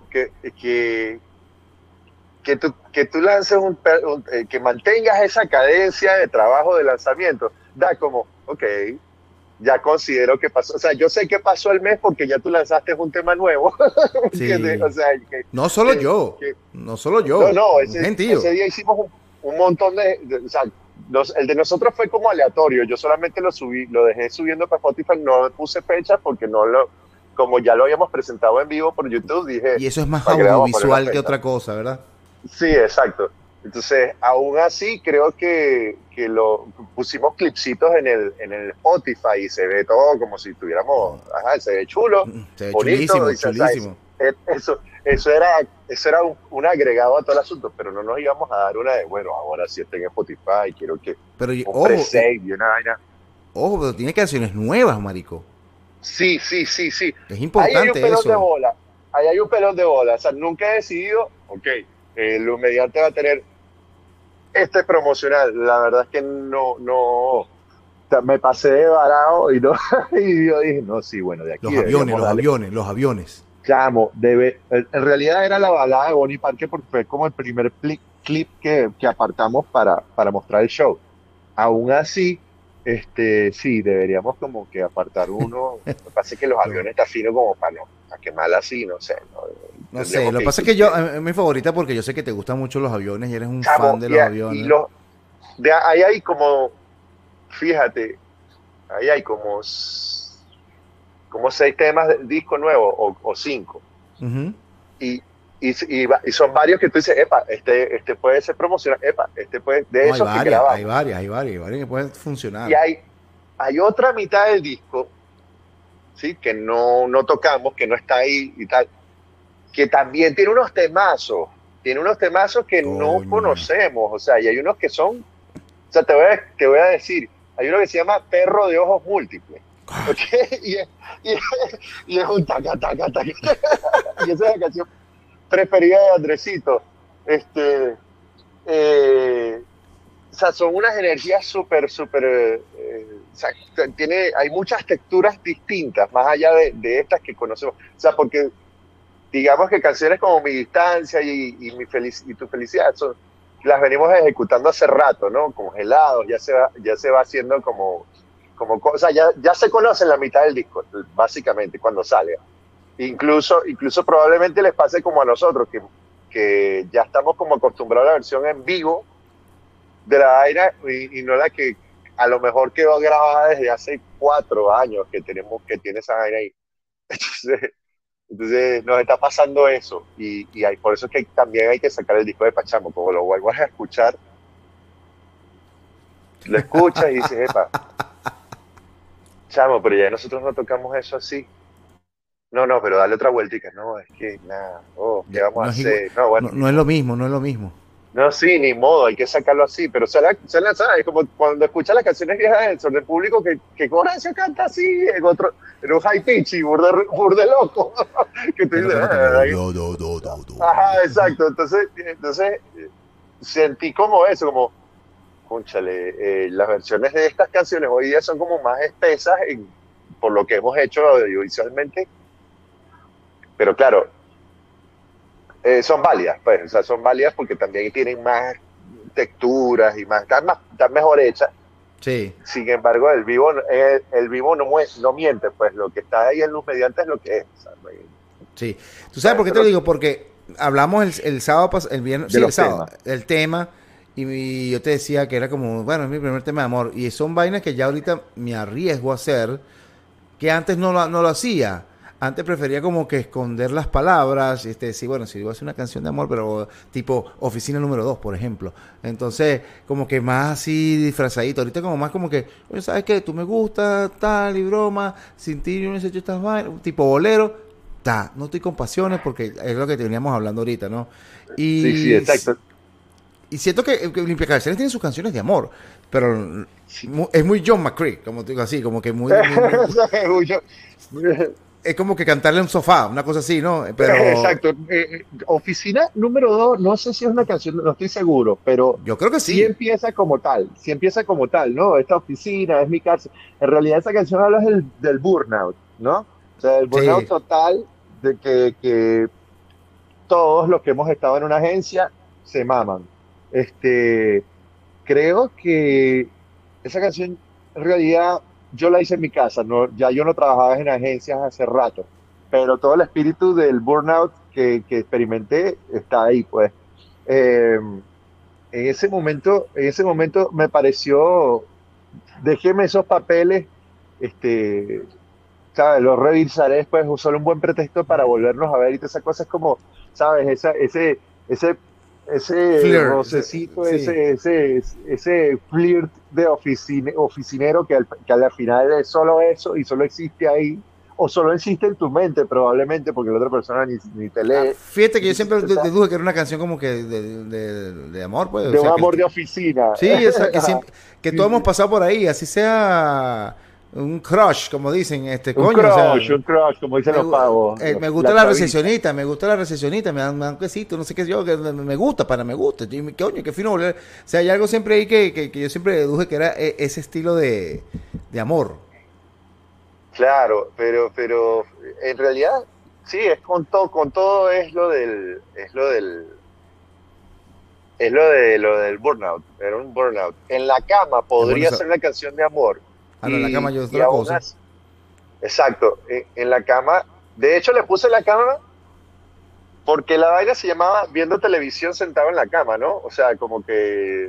[SPEAKER 3] que tú lances que mantengas esa cadencia de trabajo de lanzamiento, da como, ok, ya considero que pasó, o sea, yo sé que pasó el mes porque ya tú lanzaste un tema nuevo, ¿entiendes?
[SPEAKER 1] Sí.
[SPEAKER 3] O sea,
[SPEAKER 1] No solo yo,
[SPEAKER 3] que
[SPEAKER 1] no solo
[SPEAKER 3] no,
[SPEAKER 1] yo,
[SPEAKER 3] no,
[SPEAKER 1] un gentío.
[SPEAKER 3] ese día hicimos un montón o sea, el de nosotros fue como aleatorio, yo solamente lo dejé subiendo para Spotify, no puse fecha porque como ya lo habíamos presentado en vivo por YouTube, dije,
[SPEAKER 1] Y eso es más
[SPEAKER 3] ¿para qué le vamos a poner la
[SPEAKER 1] audiovisual que
[SPEAKER 3] fecha?
[SPEAKER 1] otra cosa, ¿verdad?
[SPEAKER 3] Sí, exacto. Entonces, aún así, creo que lo pusimos clipsitos en el Spotify y se ve todo como si tuviéramos, ajá, se ve chulo,
[SPEAKER 1] Se ve
[SPEAKER 3] bonito,
[SPEAKER 1] chulísimo,
[SPEAKER 3] y, o sea,
[SPEAKER 1] chulísimo.
[SPEAKER 3] eso era un agregado a todo el asunto, pero no nos íbamos a dar una de, bueno, ahora sí está en Spotify, quiero que
[SPEAKER 1] Pero
[SPEAKER 3] un
[SPEAKER 1] ojo,
[SPEAKER 3] pre-save y una vaina.
[SPEAKER 1] ojo, pero tiene canciones nuevas, marico.
[SPEAKER 3] Sí, sí, sí, sí.
[SPEAKER 1] Es
[SPEAKER 3] Ahí hay un
[SPEAKER 1] importante
[SPEAKER 3] pelón de
[SPEAKER 1] eso.
[SPEAKER 3] bola. Ahí hay un pelón de bola. O sea, nunca he decidido, ok, lo mediante va a tener este promocional. La verdad es que o sea, me pasé de varado y no, y yo dije, no, sí, bueno, de aquí
[SPEAKER 1] Los aviones,
[SPEAKER 3] deberíamos
[SPEAKER 1] los
[SPEAKER 3] darle.
[SPEAKER 1] aviones, los aviones.
[SPEAKER 3] Chamo, en realidad era la balada de Bonnie Parker porque fue como el primer clip que apartamos para mostrar el show. Aún así, sí, deberíamos como que apartar uno. Lo que pasa es que los
[SPEAKER 1] Lo-
[SPEAKER 3] aviones está fino como para quemarla así, no sé. ¿No?
[SPEAKER 1] no sé,
[SPEAKER 3] Tendríamos
[SPEAKER 1] lo que
[SPEAKER 3] que,
[SPEAKER 1] pasa es que yo, es mi favorita porque yo sé que te gustan mucho los aviones y eres un fan
[SPEAKER 3] chamo,
[SPEAKER 1] de
[SPEAKER 3] y,
[SPEAKER 1] los
[SPEAKER 3] y
[SPEAKER 1] aviones.
[SPEAKER 3] ahí hay como, fíjate, ahí hay como 6 temas del disco nuevo o 5.
[SPEAKER 1] Ujú.
[SPEAKER 3] Y, y son varios que tú dices, epa, este puede ser promocional, epa, este puede, de
[SPEAKER 1] No,
[SPEAKER 3] esos que grabamos.
[SPEAKER 1] hay varias que pueden
[SPEAKER 3] Y
[SPEAKER 1] funcionar.
[SPEAKER 3] hay otra mitad del disco, ¿sí? Que no tocamos, que no está ahí y tal, que también tiene unos temazos que no
[SPEAKER 1] Coño.
[SPEAKER 3] conocemos, o sea, y hay unos que son, o sea, te voy a decir, hay uno que se llama Perro de Ojos Múltiples, ¿ok? Y es, y es un taca, taca, taca, y esa es la canción preferida de Andresito, eh, o sea, son unas energías súper, súper, o sea, hay muchas texturas distintas, más allá de estas que conocemos. O sea, porque digamos que canciones como Mi Distancia y Tu Felicidad las venimos ejecutando hace rato, ¿no? Congelados, ya se va haciendo o sea, ya se conocen la mitad del disco, básicamente, cuando sale. Incluso probablemente les pase como a nosotros, que ya estamos como acostumbrados a la versión en vivo de la vaina y no la que a lo mejor quedó grabada desde hace 4 años que tiene esa vaina ahí. Entonces nos está pasando eso por eso es que también hay que sacar el disco de Pachamo, como lo vuelvas a escuchar, lo escuchas y dices, epa, chamo, pero ya nosotros no tocamos eso así. No, no, pero dale otra vueltica. No, es que nada, ¿qué vamos a
[SPEAKER 1] No es igual,
[SPEAKER 3] hacer? No, bueno,
[SPEAKER 1] no,
[SPEAKER 3] ni
[SPEAKER 1] no es lo
[SPEAKER 3] modo.
[SPEAKER 1] mismo, no es lo mismo.
[SPEAKER 3] No, sí, ni modo, hay que sacarlo así, pero ¿sabes? Como cuando escuchas las canciones viejas del Sol del Público que Horacio canta así, en un high pitch y burde loco, que tú
[SPEAKER 1] Es lo
[SPEAKER 3] dices,
[SPEAKER 1] que no te
[SPEAKER 3] ajá, exacto, entonces sentí como eso, como, cónchale, las versiones de estas canciones hoy día son como más espesas por lo que hemos hecho audiovisualmente, pero claro, son válidas, pues, o sea, son válidas porque también tienen más texturas y están mejor hechas.
[SPEAKER 1] Sí.
[SPEAKER 3] Sin embargo, el vivo no miente, pues lo que está ahí en Luz Mediante es lo que es. O sea,
[SPEAKER 1] Sí. ¿Tú sabes por qué te lo digo? Porque hablamos el sábado, el viernes,
[SPEAKER 3] de
[SPEAKER 1] sí, el
[SPEAKER 3] los
[SPEAKER 1] sábado,
[SPEAKER 3] temas.
[SPEAKER 1] el tema, y yo te decía que era como, bueno, es mi primer tema de amor, y son vainas que ya ahorita me arriesgo a hacer, que antes no lo hacía. Antes prefería como que esconder las palabras, decir, bueno, si voy a hacer una canción de amor, pero tipo Oficina número 2 por ejemplo. Entonces, como que más así disfrazadito. Ahorita como más como que, oye, ¿sabes qué? Tú me gusta, tal y broma, sin ti yo no he hecho estas vainas, tipo bolero, no estoy con pasiones porque es lo que teníamos hablando ahorita, ¿no?
[SPEAKER 3] Sí, sí,
[SPEAKER 1] Y,
[SPEAKER 3] exacto.
[SPEAKER 1] y siento que Limpia Canciones tiene sus canciones de amor, pero
[SPEAKER 3] Sí.
[SPEAKER 1] es muy John McCree, como te digo así, como que muy
[SPEAKER 3] Yo-
[SPEAKER 1] es como que cantarle a un sofá, una cosa así, ¿no? Pero
[SPEAKER 3] Exacto. Oficina número 2, no sé si es una canción, no estoy seguro, pero
[SPEAKER 1] yo creo que sí.
[SPEAKER 3] sí empieza como tal, ¿no? Esta oficina es mi cárcel. En realidad esa canción habla del burnout, ¿no? O sea, el burnout
[SPEAKER 1] Sí.
[SPEAKER 3] total de que todos los que hemos estado en una agencia se maman. Este, creo que esa canción en realidad yo la hice en mi casa, no, ya yo no trabajaba en agencias hace rato, pero todo el espíritu del burnout que experimenté está ahí, pues. En ese momento me pareció, déjeme esos papeles, este, ¿sabes? Los revisaré después, solo un buen pretexto para volvernos a ver y todas esas cosas como, ¿sabes? Ese, ese
[SPEAKER 1] Flirt.
[SPEAKER 3] rocecito,
[SPEAKER 1] Sí.
[SPEAKER 3] ese flirt de oficinero que al final es solo eso y solo existe ahí, o solo existe en tu mente probablemente porque la otra persona ni te
[SPEAKER 1] Ah,
[SPEAKER 3] lee.
[SPEAKER 1] fíjate que yo
[SPEAKER 3] Entonces,
[SPEAKER 1] siempre
[SPEAKER 3] o sea,
[SPEAKER 1] deduje que era una canción como que de amor, pues. O
[SPEAKER 3] de un
[SPEAKER 1] sea,
[SPEAKER 3] amor de oficina.
[SPEAKER 1] sí, que siempre, que
[SPEAKER 3] Sí,
[SPEAKER 1] todos hemos
[SPEAKER 3] sí.
[SPEAKER 1] pasado por ahí, así sea un crush, como dicen, coño, o sea,
[SPEAKER 3] Un crush, como dicen los pavos,
[SPEAKER 1] me gusta
[SPEAKER 3] la
[SPEAKER 1] la
[SPEAKER 3] chavita.
[SPEAKER 1] recesionista, me dan un quesito, no sé qué yo, que me gusta, me gusta, y coño, qué fino, o sea, hay algo siempre ahí que yo siempre deduje que era ese estilo de amor.
[SPEAKER 3] Claro, pero en realidad sí, es con todo lo del burnout, era un burnout. En la cama
[SPEAKER 1] Es bueno
[SPEAKER 3] podría
[SPEAKER 1] eso.
[SPEAKER 3] ser una canción de amor
[SPEAKER 1] Ah, no, en la cama yo es
[SPEAKER 3] y
[SPEAKER 1] otra
[SPEAKER 3] aún
[SPEAKER 1] cosa.
[SPEAKER 3] así, exacto, en la cama, de hecho le puse la cama porque la vaina se llamaba viendo televisión sentado en la cama, ¿no? O sea, como que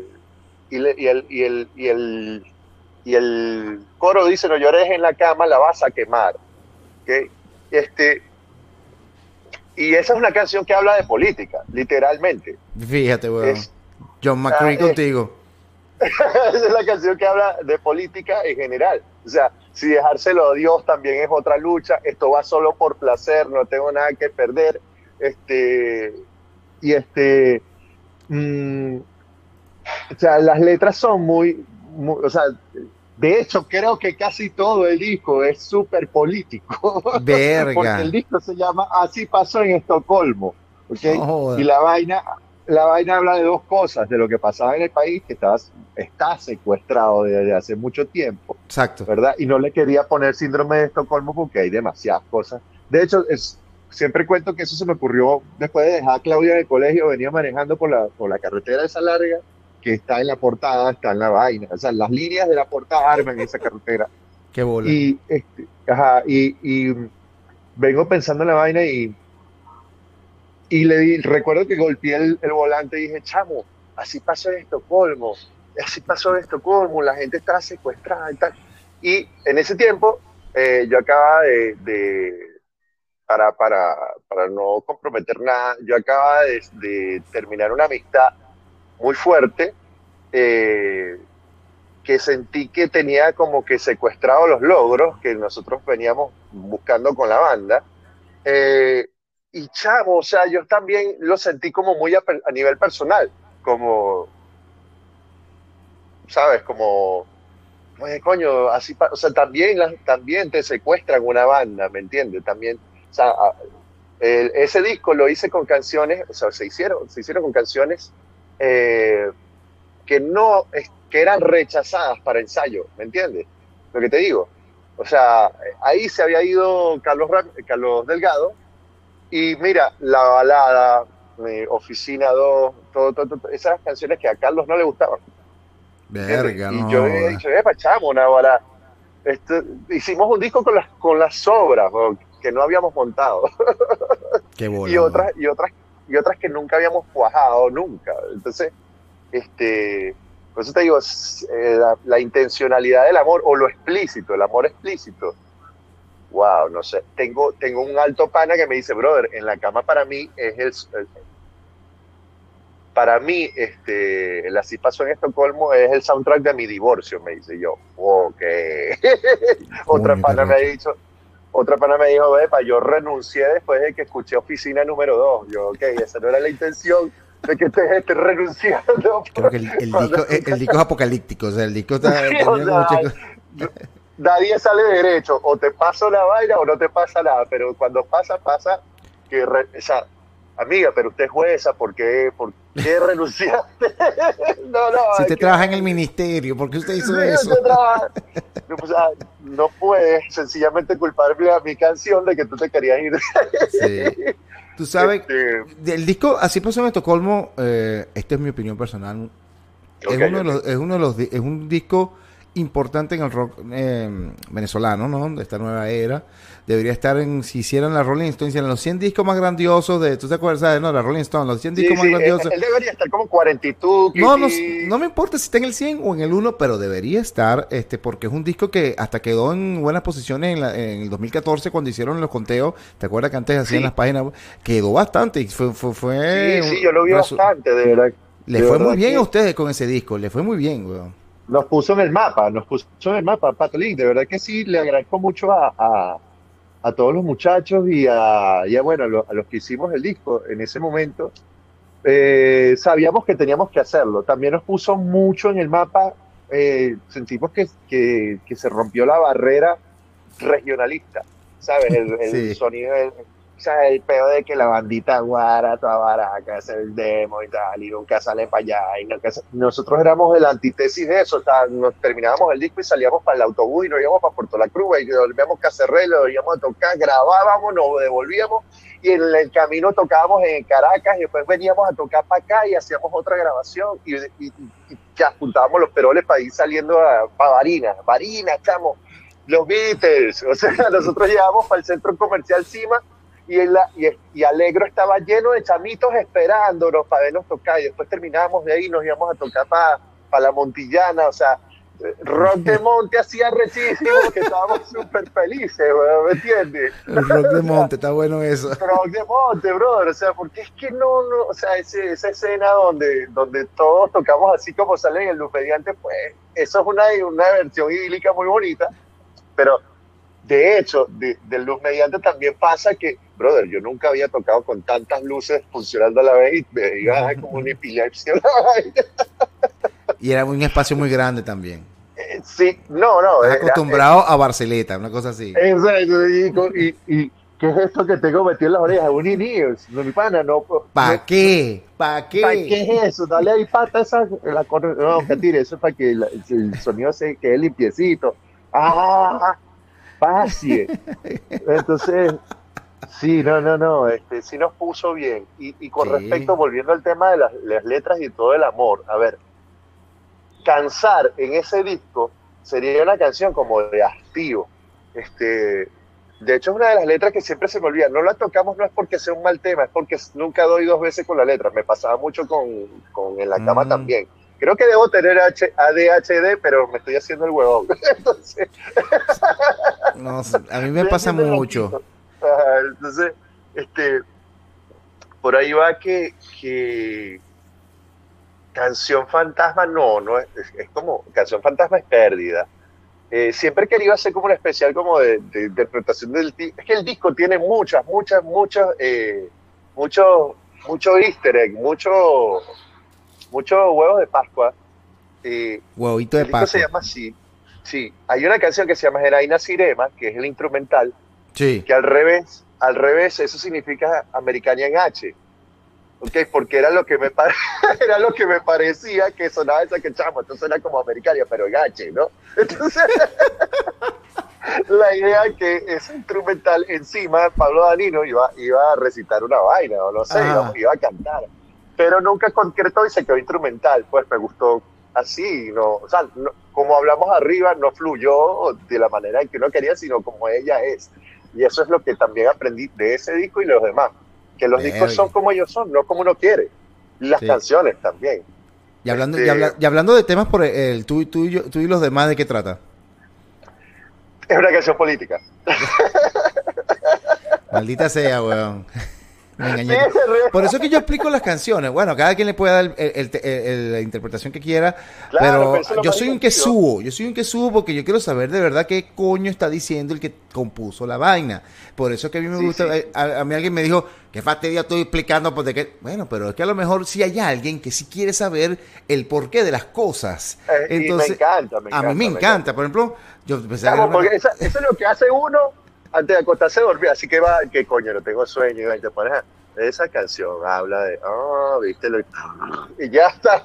[SPEAKER 3] y el coro dice no llores en la cama, la vas a quemar, ¿ok? Este, y esa es una canción que habla de política, literalmente.
[SPEAKER 1] Fíjate, weón.
[SPEAKER 3] Es,
[SPEAKER 1] John McCree contigo.
[SPEAKER 3] esa es la canción que habla de política en general. O sea, si dejárselo a Dios también es otra lucha, esto va solo por placer, no tengo nada que perder. Este, y mm, o sea, las letras son o sea, de hecho, creo que casi todo el disco es súper político, porque el
[SPEAKER 1] Verga.
[SPEAKER 3] disco se llama Así pasó en Estocolmo, ¿ok?
[SPEAKER 1] No
[SPEAKER 3] Y
[SPEAKER 1] joda.
[SPEAKER 3] la vaina habla de dos cosas, de lo que pasaba en el país, que está secuestrado desde hace mucho tiempo,
[SPEAKER 1] Exacto.
[SPEAKER 3] ¿verdad? Y no le quería poner síndrome de Estocolmo porque hay demasiadas cosas. De hecho, siempre cuento que eso se me ocurrió después de dejar a Claudia en el colegio, venía manejando por la carretera esa larga que está en la portada, está en la vaina. O sea, las líneas de la portada arman esa carretera.
[SPEAKER 1] Qué bola.
[SPEAKER 3] Y vengo pensando en la vaina recuerdo que golpeé el volante y dije, chamo, así pasó en Estocolmo, así pasó en Estocolmo, la gente está secuestrada y tal. Y en ese tiempo, yo acababa para no comprometer nada, yo acababa de terminar una amistad muy fuerte, eh, que sentí que tenía como que secuestrado los logros que nosotros veníamos buscando con la banda. Eh, y chavo, o sea, yo también lo sentí como muy a nivel personal, como, ¿sabes? Como, oye, coño, o sea, también te secuestran una banda, ¿me entiendes? También, o sea, ese disco lo hice con canciones, o sea, se hicieron con canciones, eh, que no, que eran rechazadas para ensayo, ¿me entiendes? Lo que te digo. O sea, ahí se había ido Carlos Delgado, y mira, La Balada, Oficina 2, esas canciones que a Carlos no le gustaban. ¿Entiendes?
[SPEAKER 1] Verga,
[SPEAKER 3] Y yo
[SPEAKER 1] no.
[SPEAKER 3] he dicho, chamo, Naguará, hicimos un disco con las sobras, bro, que no habíamos montado,
[SPEAKER 1] Qué
[SPEAKER 3] y
[SPEAKER 1] bola, weón.
[SPEAKER 3] otras que nunca habíamos cuajado, nunca. Entonces, por eso te digo, la intencionalidad del amor, o lo explícito, el amor explícito. Wow, no sé. Tengo un alto pana que me dice, brother, en la cama para mí para mí, el Así pasó en Estocolmo es el soundtrack de mi divorcio, me dice yo. Ok. otra
[SPEAKER 1] Coño, qué
[SPEAKER 3] pana me ha
[SPEAKER 1] recho.
[SPEAKER 3] dicho, Otra pana me dijo, Epa, yo renuncié después de que escuché Oficina número 2. Yo, ok, esa no era la intención de que te esté renunciando
[SPEAKER 1] Creo que el
[SPEAKER 3] cuando
[SPEAKER 1] disco, el
[SPEAKER 3] escuchas.
[SPEAKER 1] disco es apocalíptico, o sea, el disco
[SPEAKER 3] Sí, o
[SPEAKER 1] tenía muchas
[SPEAKER 3] sea,
[SPEAKER 1] cosas.
[SPEAKER 3] nadie sale derecho, o te pasa la vaina o no te pasa nada, pero cuando pasa o sea, amiga, pero usted es jueza, por qué renunciaste? No,
[SPEAKER 1] Si
[SPEAKER 3] es
[SPEAKER 1] usted
[SPEAKER 3] que
[SPEAKER 1] trabaja en el ministerio, ¿por qué usted
[SPEAKER 3] sí,
[SPEAKER 1] hizo eso?
[SPEAKER 3] usted trabaja. No, o sea, no puedes sencillamente culparme a mi canción de que tú te querías ir.
[SPEAKER 1] Sí. Tú sabes,
[SPEAKER 3] este,
[SPEAKER 1] del disco Así pasó en Estocolmo, esta es mi opinión personal,
[SPEAKER 3] ok, ok.
[SPEAKER 1] es un disco importante en el rock venezolano, ¿no? De esta nueva era. Debería estar si hicieran la Rolling Stones, hicieran los 100 discos más grandiosos ¿tú te acuerdas, sabes, no? La Rolling Stone, los 100
[SPEAKER 3] Sí,
[SPEAKER 1] discos más
[SPEAKER 3] sí,
[SPEAKER 1] grandiosos.
[SPEAKER 3] él debería estar como 42,
[SPEAKER 1] No, no,
[SPEAKER 3] Kitty.
[SPEAKER 1] no me importa si está en el 100 o en el 1, pero debería estar, porque es un disco que hasta quedó en buenas posiciones en el 2014 cuando hicieron los conteos. ¿Te acuerdas que antes hacían las
[SPEAKER 3] Sí,
[SPEAKER 1] páginas? Quedó bastante y
[SPEAKER 3] sí, yo lo vi bastante, de verdad.
[SPEAKER 1] le
[SPEAKER 3] De
[SPEAKER 1] fue muy
[SPEAKER 3] verdad
[SPEAKER 1] bien a
[SPEAKER 3] que
[SPEAKER 1] ustedes con ese disco, le fue muy bien, weón.
[SPEAKER 3] nos puso en el mapa, Patolín. De verdad que sí, le agradezco mucho a todos los muchachos bueno, a los que hicimos el disco en ese momento. Sabíamos que teníamos que hacerlo. También nos puso mucho en el mapa. Sentimos que se rompió la barrera regionalista, ¿sabes? El
[SPEAKER 1] Sí.
[SPEAKER 3] sonido, o sea, el pedo de que la bandita guara, toda baraca, hace el demo y tal, y nunca sale para allá. Nosotros éramos el antítesis de eso. O sea, nos terminábamos el disco y salíamos para el autobús y nos íbamos para Puerto La Cruz y volvíamos a Cerré, lo íbamos a tocar, grabábamos, nos devolvíamos y en el camino tocábamos en Caracas y después veníamos a tocar para acá y hacíamos otra grabación y ya juntábamos los peroles para ir saliendo para Barinas, chamo, los Beatles. O sea, nosotros llegábamos para el centro comercial Cima y Alegro estaba lleno de chamitos esperándonos para vernos tocar y después terminábamos de ahí y nos íbamos a tocar para la Montillana. O sea, Rock de Monte hacía rechísimo que estábamos súper felices, ¿me entiendes?
[SPEAKER 1] El rock de
[SPEAKER 3] O sea,
[SPEAKER 1] Monte, está bueno eso.
[SPEAKER 3] Rock de Monte, brother. O sea, porque es que o sea, esa escena donde todos tocamos así como sale en el Luz Mediante, pues eso es una versión idílica muy bonita, pero de hecho, del Luz Mediante también pasa que, brother, yo nunca había tocado con tantas luces funcionando a la vez y me diga, ay, como una epilepsia.
[SPEAKER 1] Y era un espacio muy grande también.
[SPEAKER 3] Sí, no,
[SPEAKER 1] Estás
[SPEAKER 3] era,
[SPEAKER 1] acostumbrado a Barceleta, una cosa así.
[SPEAKER 3] exacto. Y ¿qué es esto que tengo metido en las orejas? Un iníos, no, mi pana,
[SPEAKER 1] ¿Para qué? ¿Para
[SPEAKER 3] ¿para
[SPEAKER 1] qué?
[SPEAKER 3] qué es eso? Dale ahí pata esa, no, que tire, eso es para que el sonido se quede limpiecito. Ah, fácil. Entonces, sí, no, sí nos puso bien. Y con
[SPEAKER 1] Sí.
[SPEAKER 3] respecto, volviendo al tema de las letras y todo el amor, a ver, Cansar en ese disco sería una canción como de hastío. De hecho, es una de las letras que siempre se me olvida. No la tocamos, no es porque sea un mal tema, es porque nunca doy dos veces con la letra. Me pasaba mucho con En la cama
[SPEAKER 1] Mm,
[SPEAKER 3] también. Creo que debo tener ADHD, pero me estoy haciendo el huevón. Entonces,
[SPEAKER 1] no, a mí me
[SPEAKER 3] estoy
[SPEAKER 1] pasa
[SPEAKER 3] haciendo el
[SPEAKER 1] mucho.
[SPEAKER 3] loquito. Entonces, este, por ahí va que Canción Fantasma es como, Canción Fantasma es pérdida. Siempre he querido hacer como un especial como de interpretación del disco. Es que el disco tiene mucho, mucho easter egg, mucho huevos de Pascua.
[SPEAKER 1] Huevito de
[SPEAKER 3] El disco se
[SPEAKER 1] Pascua.
[SPEAKER 3] llama así. Sí, hay una canción que se llama Geraina Sirema, que es el instrumental,
[SPEAKER 1] Sí.
[SPEAKER 3] que al revés, eso significa Americania en H. ¿ok? Porque era lo que me, era lo que me parecía que sonaba esa que chamo, esto suena como americana, pero gache, ¿no? Entonces, la idea que ese instrumental encima, Pablo Danino iba a recitar una vaina, o no sé, iba a cantar, pero nunca concretó y se quedó instrumental, pues me gustó así, no, o sea, no, como hablamos arriba, no fluyó de la manera en que uno quería, sino como ella es. Y eso es lo que también aprendí de ese disco y los demás, que los discos son como ellos son, no como uno quiere. Y las canciones también.
[SPEAKER 1] Y hablando de temas por tú y los demás, ¿de qué trata?
[SPEAKER 3] Es una canción política.
[SPEAKER 1] Maldita sea, weón. Me engañé. Sí, por eso es que yo explico las canciones. Bueno, cada quien le puede dar la interpretación que quiera, claro, pero yo soy un que subo. Yo soy un que subo porque yo quiero saber de verdad qué coño está diciendo el que compuso la vaina. Por eso es que a mí me gusta. Sí. A mí alguien me dijo, qué fastidio estoy explicando. Pues de qué. Bueno, pero es que a lo mejor sí hay alguien que sí quiere saber el porqué de las cosas. Entonces,
[SPEAKER 3] me encanta.
[SPEAKER 1] A mí me encanta. Por ejemplo, yo empecé
[SPEAKER 3] a porque eso es lo que hace uno antes de acostarse a dormir, así que va, que coño, no tengo sueño, y te pones esa canción, habla de, viste, y ya está,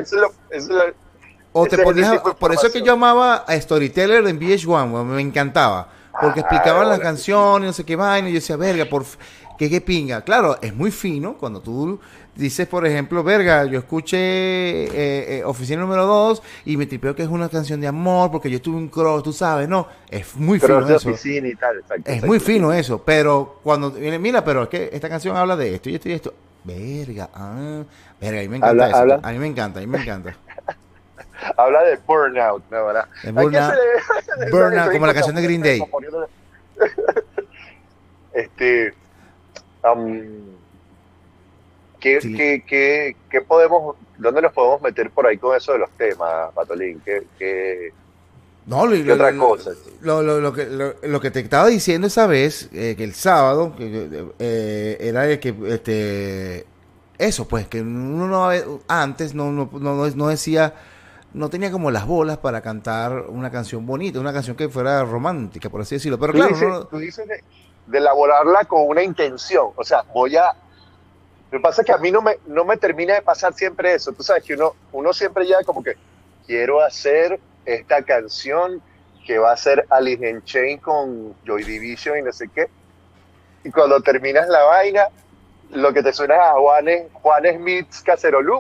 [SPEAKER 1] o te ponías, por eso es que yo amaba a Storyteller en VH1, me encantaba, porque explicaban las canciones, no sé qué vaina, y yo decía, verga, qué pinga. Claro, es muy fino cuando tú dices, por ejemplo, verga, yo escuché Oficina número 2 y me tripeo que es una canción de amor porque yo tuve un crush, tú sabes, no, es muy fino eso.
[SPEAKER 3] Y tal,
[SPEAKER 1] es muy fino eso, pero cuando viene, mira, pero es que esta canción habla de esto y esto y esto. Verga, verga, a mí me encanta eso. A mí me encanta.
[SPEAKER 3] Habla de burnout, ¿no? ¿Verdad?
[SPEAKER 1] De burnout, como la canción de Green Day.
[SPEAKER 3] ¿Qué podemos, dónde nos podemos meter por ahí con eso de los temas, Patolín? ¿Qué otra cosa?
[SPEAKER 1] Lo que te estaba diciendo esa vez, que el sábado, era que eso, pues, que uno antes no decía, no tenía como las bolas para cantar una canción bonita, una canción que fuera romántica, por así decirlo. Pero claro,
[SPEAKER 3] tú dices de elaborarla con una intención, o sea, lo que pasa es que a mí no me termina de pasar siempre eso. Tú sabes que uno siempre ya como que quiero hacer esta canción que va a ser Alice in Chains con Joy Division y no sé qué. Y cuando terminas la vaina, lo que te suena es a Juan Smith's Cacerolú.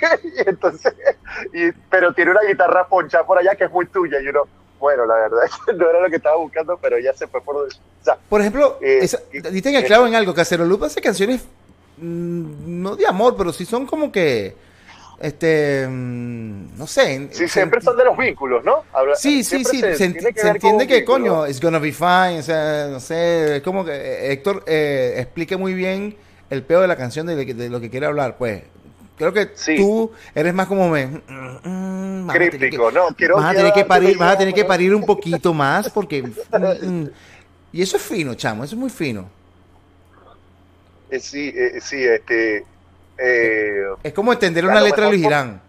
[SPEAKER 3] Pero tiene una guitarra ponchada por allá que es muy tuya. Y uno, bueno, la verdad es que no era lo que estaba buscando, pero ya se fue por... O sea,
[SPEAKER 1] por ejemplo, diste el clavo en algo. Cacerolú hace canciones no de amor, pero sí son como que no sé.
[SPEAKER 3] Sí, siempre son de los vínculos, ¿no?
[SPEAKER 1] Sí. Se entiende que, coño, it's gonna be fine, o sea, no sé, es como que Héctor explique muy bien el peo de la canción de lo que quiere hablar, pues. Creo que tú eres más como
[SPEAKER 3] críptico, ¿no?
[SPEAKER 1] Vas a tener que parir un poquito más, porque y eso es fino, chamo, eso es muy fino.
[SPEAKER 3] Sí,
[SPEAKER 1] es como entender una letra de Luis Girán.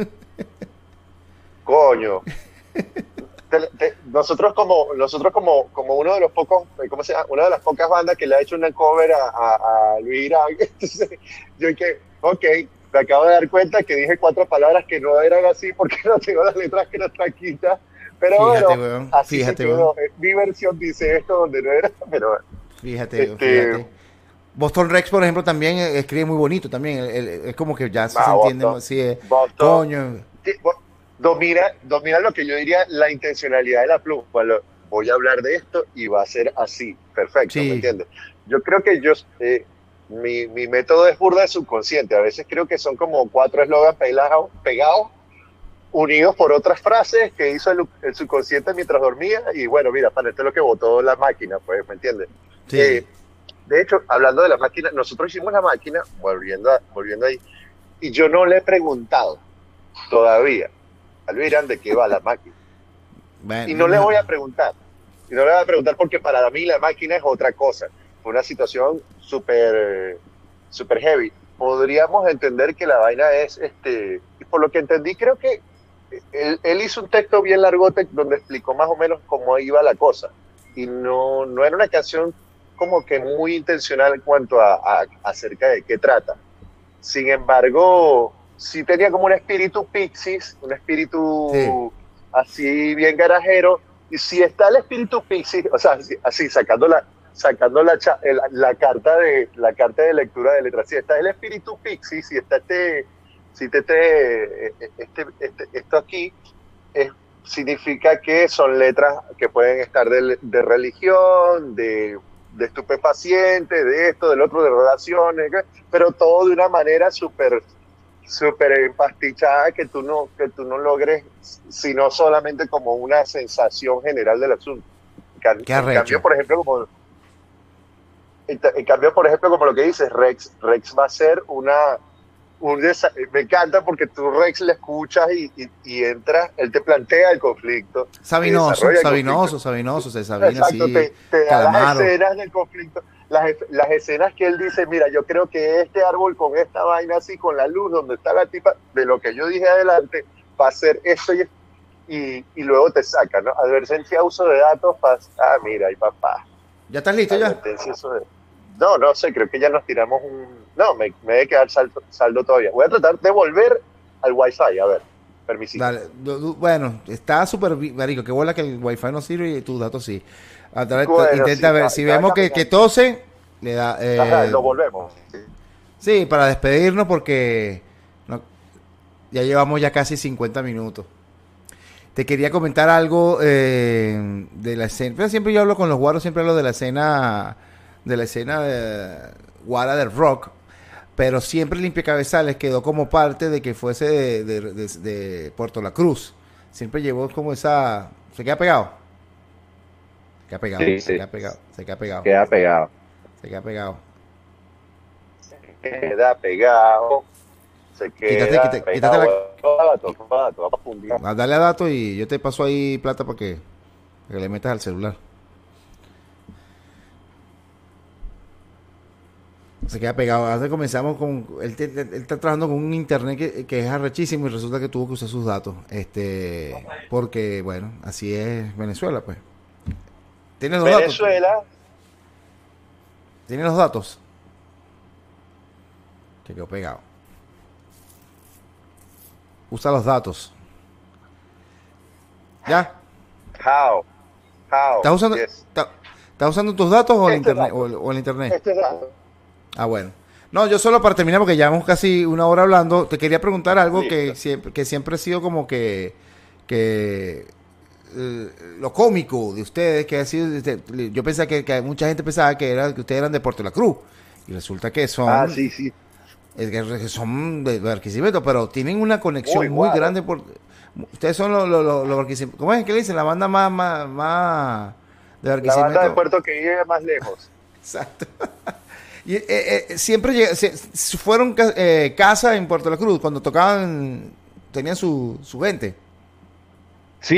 [SPEAKER 3] Coño. Nosotros como uno de los pocos, ¿cómo se llama? Una de las pocas bandas que le ha hecho una cover a Luis Girán. Entonces, yo dije, me acabo de dar cuenta que dije 4 palabras que no eran así porque no tengo las letras que no están quitas. Pero
[SPEAKER 1] fíjate,
[SPEAKER 3] bueno,
[SPEAKER 1] weón,
[SPEAKER 3] así fíjate, quedó. Mi versión dice esto donde no era, pero...
[SPEAKER 1] Fíjate. Boston Rex, por ejemplo, también escribe muy bonito también. Es como que ya se entiende. Sí, coño.
[SPEAKER 3] Domina lo que yo diría la intencionalidad de la pluma. Bueno, voy a hablar de esto y va a ser así. Perfecto, ¿me entiendes? Yo creo que mi método es burda de subconsciente. A veces creo que son como 4 eslogans pegados, unidos por otras frases que hizo el subconsciente mientras dormía. Y bueno, mira, esto es lo que votó la máquina, pues, ¿me entiendes?
[SPEAKER 1] Sí.
[SPEAKER 3] De hecho, hablando de la máquina, nosotros hicimos la máquina, volviendo ahí, y yo no le he preguntado todavía a Luis Girán de qué va la máquina. Y no le voy a preguntar. Porque para mí la máquina es otra cosa. Fue una situación súper heavy. Podríamos entender que la vaina es, y por lo que entendí, creo que él hizo un texto bien largote donde explicó más o menos cómo iba la cosa. Y no era una canción como que muy intencional en cuanto a acerca de qué trata. Sin embargo, sí tenía como un espíritu Pixies, un espíritu así bien garajero. Y si está el espíritu Pixies, o sea, así sacando la carta de lectura de letras, si está el espíritu Pixies, si está esto aquí, es, significa que son letras que pueden estar de religión, de estupefacientes, de esto, del otro, de relaciones, pero todo de una manera súper empastichada que tú no logres, sino solamente como una sensación general del asunto. En cambio, por ejemplo, como lo que dices, Rex va a ser me encanta porque tú Rex le escuchas y entras, él te plantea el conflicto.
[SPEAKER 1] Sabinoso, se Sabina así,
[SPEAKER 3] te da
[SPEAKER 1] Calamaro.
[SPEAKER 3] las escenas del conflicto, las escenas que él dice, mira, yo creo que este árbol con esta vaina así, con la luz, donde está la tipa, de lo que yo dije adelante, va a ser esto y luego te saca, ¿no? Advertencia, uso de datos, mira, y papá.
[SPEAKER 1] ¿Ya estás listo ya?
[SPEAKER 3] No sé, creo que ya nos tiramos No, me debe quedar saldo todavía. Voy a tratar de volver al Wi-Fi, a ver, permisito.
[SPEAKER 1] Dale, bueno, está súper marico, que bola que el Wi-Fi no sirve y tus datos sí. Intenta ver, si vemos que tose, le da...
[SPEAKER 3] Ajá, lo volvemos.
[SPEAKER 1] Sí, para despedirnos porque ya llevamos ya casi 50 minutos. Te quería comentar algo de la escena. Pero siempre yo hablo con los guaros, siempre hablo de la escena de guara del rock, pero siempre Limpia Cabezales quedó como parte de que fuese de Puerto La Cruz. Siempre llevó como esa... ¿Se queda pegado? Se queda pegado,
[SPEAKER 3] sí,
[SPEAKER 1] se queda pegado, se queda pegado.
[SPEAKER 3] Queda pegado.
[SPEAKER 1] Se queda pegado.
[SPEAKER 3] Queda pegado. Se queda pegado.
[SPEAKER 1] Dale a datos y yo te paso ahí plata para que le metas al celular. Se queda pegado. Ahora comenzamos con... Él está trabajando con un internet que es arrechísimo y resulta que tuvo que usar sus datos. Porque, bueno, así es Venezuela, pues. ¿Tienes los
[SPEAKER 3] Venezuela.
[SPEAKER 1] datos? ¿Tienes los datos? Se quedó pegado. Usa los datos. ¿Ya?
[SPEAKER 3] How?
[SPEAKER 1] ¿Estás usando,
[SPEAKER 3] Yes.
[SPEAKER 1] ¿estás usando tus datos o el internet?
[SPEAKER 3] dato.
[SPEAKER 1] O el internet?
[SPEAKER 3] Este dato.
[SPEAKER 1] Ah, bueno. No, yo solo para terminar, porque llevamos casi una hora hablando, te quería preguntar algo que siempre ha sido como que lo cómico de ustedes, que ha sido, yo pensaba que mucha gente pensaba que ustedes eran de Puerto La Cruz, y resulta que son,
[SPEAKER 3] Sí.
[SPEAKER 1] que son de Barquisimeto, pero tienen una conexión muy
[SPEAKER 3] Guara.
[SPEAKER 1] grande. Ustedes son los Barquisimeto. ¿Cómo es que le dicen? La banda más de
[SPEAKER 3] La
[SPEAKER 1] Barquisimeto.
[SPEAKER 3] banda de Puerto que vive más lejos.
[SPEAKER 1] Exacto. Y siempre fueron casa en Puerto La Cruz cuando tocaban, tenían su gente.
[SPEAKER 3] Sí.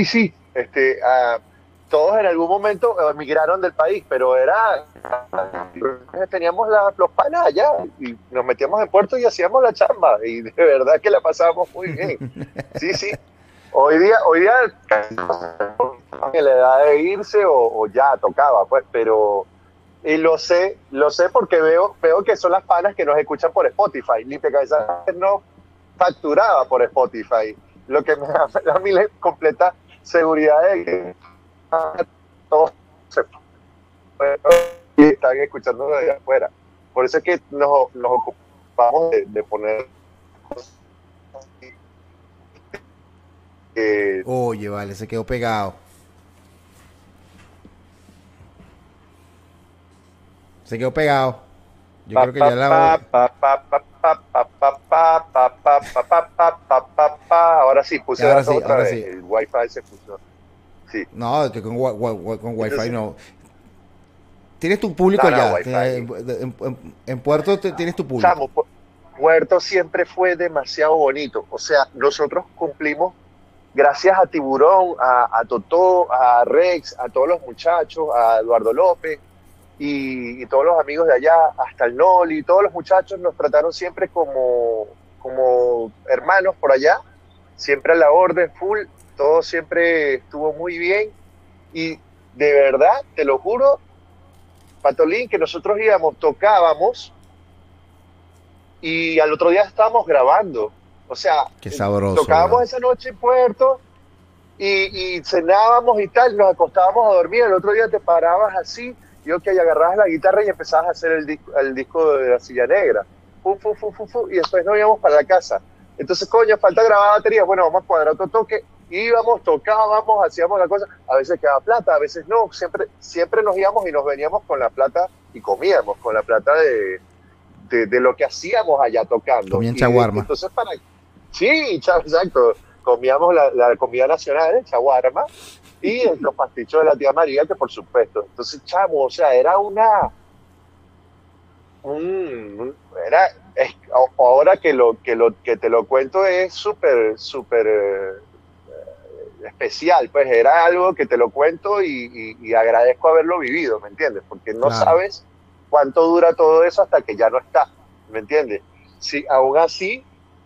[SPEAKER 3] Todos en algún momento emigraron del país, pero teníamos los panas allá y nos metíamos en Puerto y hacíamos la chamba y de verdad que la pasábamos muy bien. Sí. Hoy día en la edad de irse o ya tocaba, pues, pero y lo sé porque veo que son las panas que nos escuchan por Spotify. Limpia Cabezales no facturaba por Spotify, lo que me da a mí la completa seguridad de que todos y están escuchando desde afuera. Por eso es que nos ocupamos de poner
[SPEAKER 1] Oye, vale, se quedó pegado. Se quedó pegado. Yo creo que ya
[SPEAKER 3] ahora sí, puse
[SPEAKER 1] ahora sí,
[SPEAKER 3] otra
[SPEAKER 1] ahora
[SPEAKER 3] vez.
[SPEAKER 1] sí.
[SPEAKER 3] El Wi-Fi se puso. Sí.
[SPEAKER 1] No, que con Wi-Fi
[SPEAKER 3] Entonces,
[SPEAKER 1] no. Tienes tu público
[SPEAKER 3] No,
[SPEAKER 1] ya.
[SPEAKER 3] Wi-Fi.
[SPEAKER 1] En Puerto tienes tu público.
[SPEAKER 3] Chamo, Puerto siempre fue demasiado bonito. O sea, nosotros cumplimos, gracias a Tiburón, a Totó, a Rex, a todos los muchachos, a Eduardo López y todos los amigos de allá, hasta el Noli, todos los muchachos nos trataron siempre como hermanos por allá, siempre a la orden, full, todo siempre estuvo muy bien y de verdad, te lo juro, Patolín, que nosotros íbamos, tocábamos y al otro día estábamos grabando. O sea,
[SPEAKER 1] Qué sabroso.
[SPEAKER 3] tocábamos
[SPEAKER 1] ¿verdad?
[SPEAKER 3] esa noche en Puerto y cenábamos y tal, nos acostábamos a dormir, el otro día te parabas así y ok, agarrabas la guitarra y empezabas a hacer el disco de La Silla Negra. Y después nos íbamos para la casa. Entonces, coño, falta grabar batería, bueno, vamos a cuadrar otro toque, íbamos, tocábamos, hacíamos la cosa, a veces quedaba plata, a veces no, siempre nos íbamos y nos veníamos con la plata y comíamos con la plata de lo que hacíamos allá tocando.
[SPEAKER 1] Comían
[SPEAKER 3] Y
[SPEAKER 1] chaguarma.
[SPEAKER 3] entonces sí, exacto, comíamos la comida nacional, el chaguarma, y los pastichos de la tía María, que por supuesto. Entonces, chamo, o sea, era ahora que te lo cuento es súper especial, pues era algo que te lo cuento y agradezco haberlo vivido, ¿me entiendes? Porque no
[SPEAKER 1] Claro.
[SPEAKER 3] sabes cuánto dura todo eso hasta que ya no está, ¿me entiendes? Sí, aún así,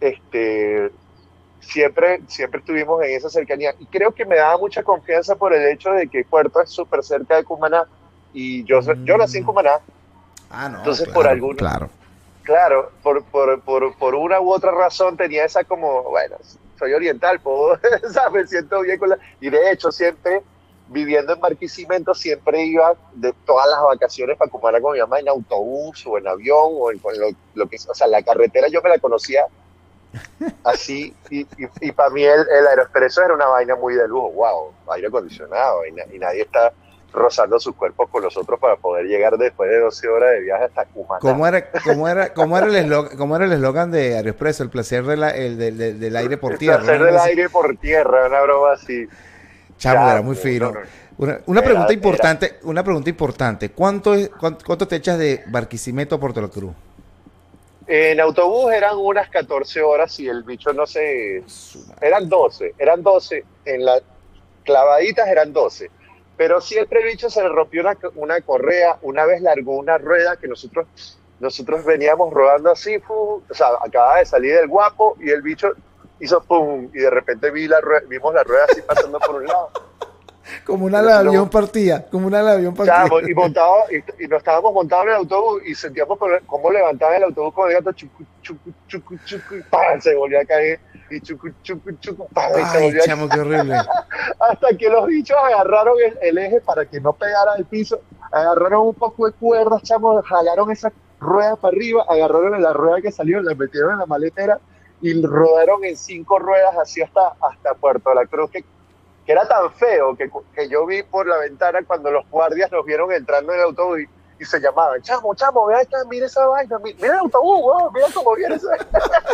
[SPEAKER 3] siempre estuvimos en esa cercanía y creo que me daba mucha confianza por el hecho de que Puerto es súper cerca de Cumaná y yo nací en Cumaná,
[SPEAKER 1] Ah, no,
[SPEAKER 3] entonces
[SPEAKER 1] claro,
[SPEAKER 3] por alguna,
[SPEAKER 1] claro.
[SPEAKER 3] claro, por una u otra razón tenía esa como, bueno, soy oriental, puedo, o sea, me siento bien con la... Y de hecho siempre, viviendo en Barquisimeto, siempre iba de todas las vacaciones para Cumaná con mi mamá en autobús o en avión o con lo que... O sea, la carretera yo me la conocía así y para mí el Aeroexpreso era una vaina muy de lujo, wow, aire acondicionado y nadie está rozando sus cuerpos con los otros para poder llegar después de 12 horas de viaje hasta Cumaná.
[SPEAKER 1] ¿Cómo era el eslogan de Aeroexpreso? El placer del aire por tierra.
[SPEAKER 3] El placer del aire por tierra, una broma así.
[SPEAKER 1] Chamo, era
[SPEAKER 3] Chamo,
[SPEAKER 1] muy fino.
[SPEAKER 3] no.
[SPEAKER 1] Una pregunta
[SPEAKER 3] Era-
[SPEAKER 1] importante. ¿Cuánto te echas de Barquisimeto a Puerto La Cruz?
[SPEAKER 3] En autobús eran unas 14 horas y el bicho no se... Eran 12, en las clavaditas eran 12. Pero siempre el bicho se le rompió una correa, una vez largó una rueda que nosotros veníamos rodando así, o sea, acababa de salir del Guapo y el bicho hizo pum, y de repente vimos la rueda así pasando por un lado.
[SPEAKER 1] Como una ala de avión partida.
[SPEAKER 3] Chamo, y nos estábamos montados en el autobús y sentíamos cómo levantaban el autobús con el gato, chucu, chucu, chucu, chucu, y ¡pam! Se volvía a caer, y chucu, chucu, chucu, ¡pam! Y se
[SPEAKER 1] Ay,
[SPEAKER 3] volvía a
[SPEAKER 1] chamo, qué horrible.
[SPEAKER 3] hasta que los bichos agarraron el eje para que no pegara al piso, agarraron un poco de cuerdas, chamo, jalaron esa rueda para arriba, agarraron en la rueda que salió, la metieron en la maletera y rodaron en 5 ruedas así hasta Puerto La Cruz, que era tan feo que yo vi por la ventana cuando los guardias nos vieron entrando en el autobús y se llamaban, chamo, vea mira esa vaina, mira el autobús, wow, mira cómo viene esa vaina.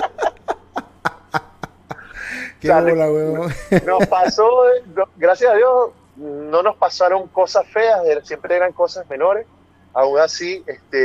[SPEAKER 1] Qué bola, huevón.
[SPEAKER 3] Nos pasó, gracias a Dios, no nos pasaron cosas feas, siempre eran cosas menores. Aún así,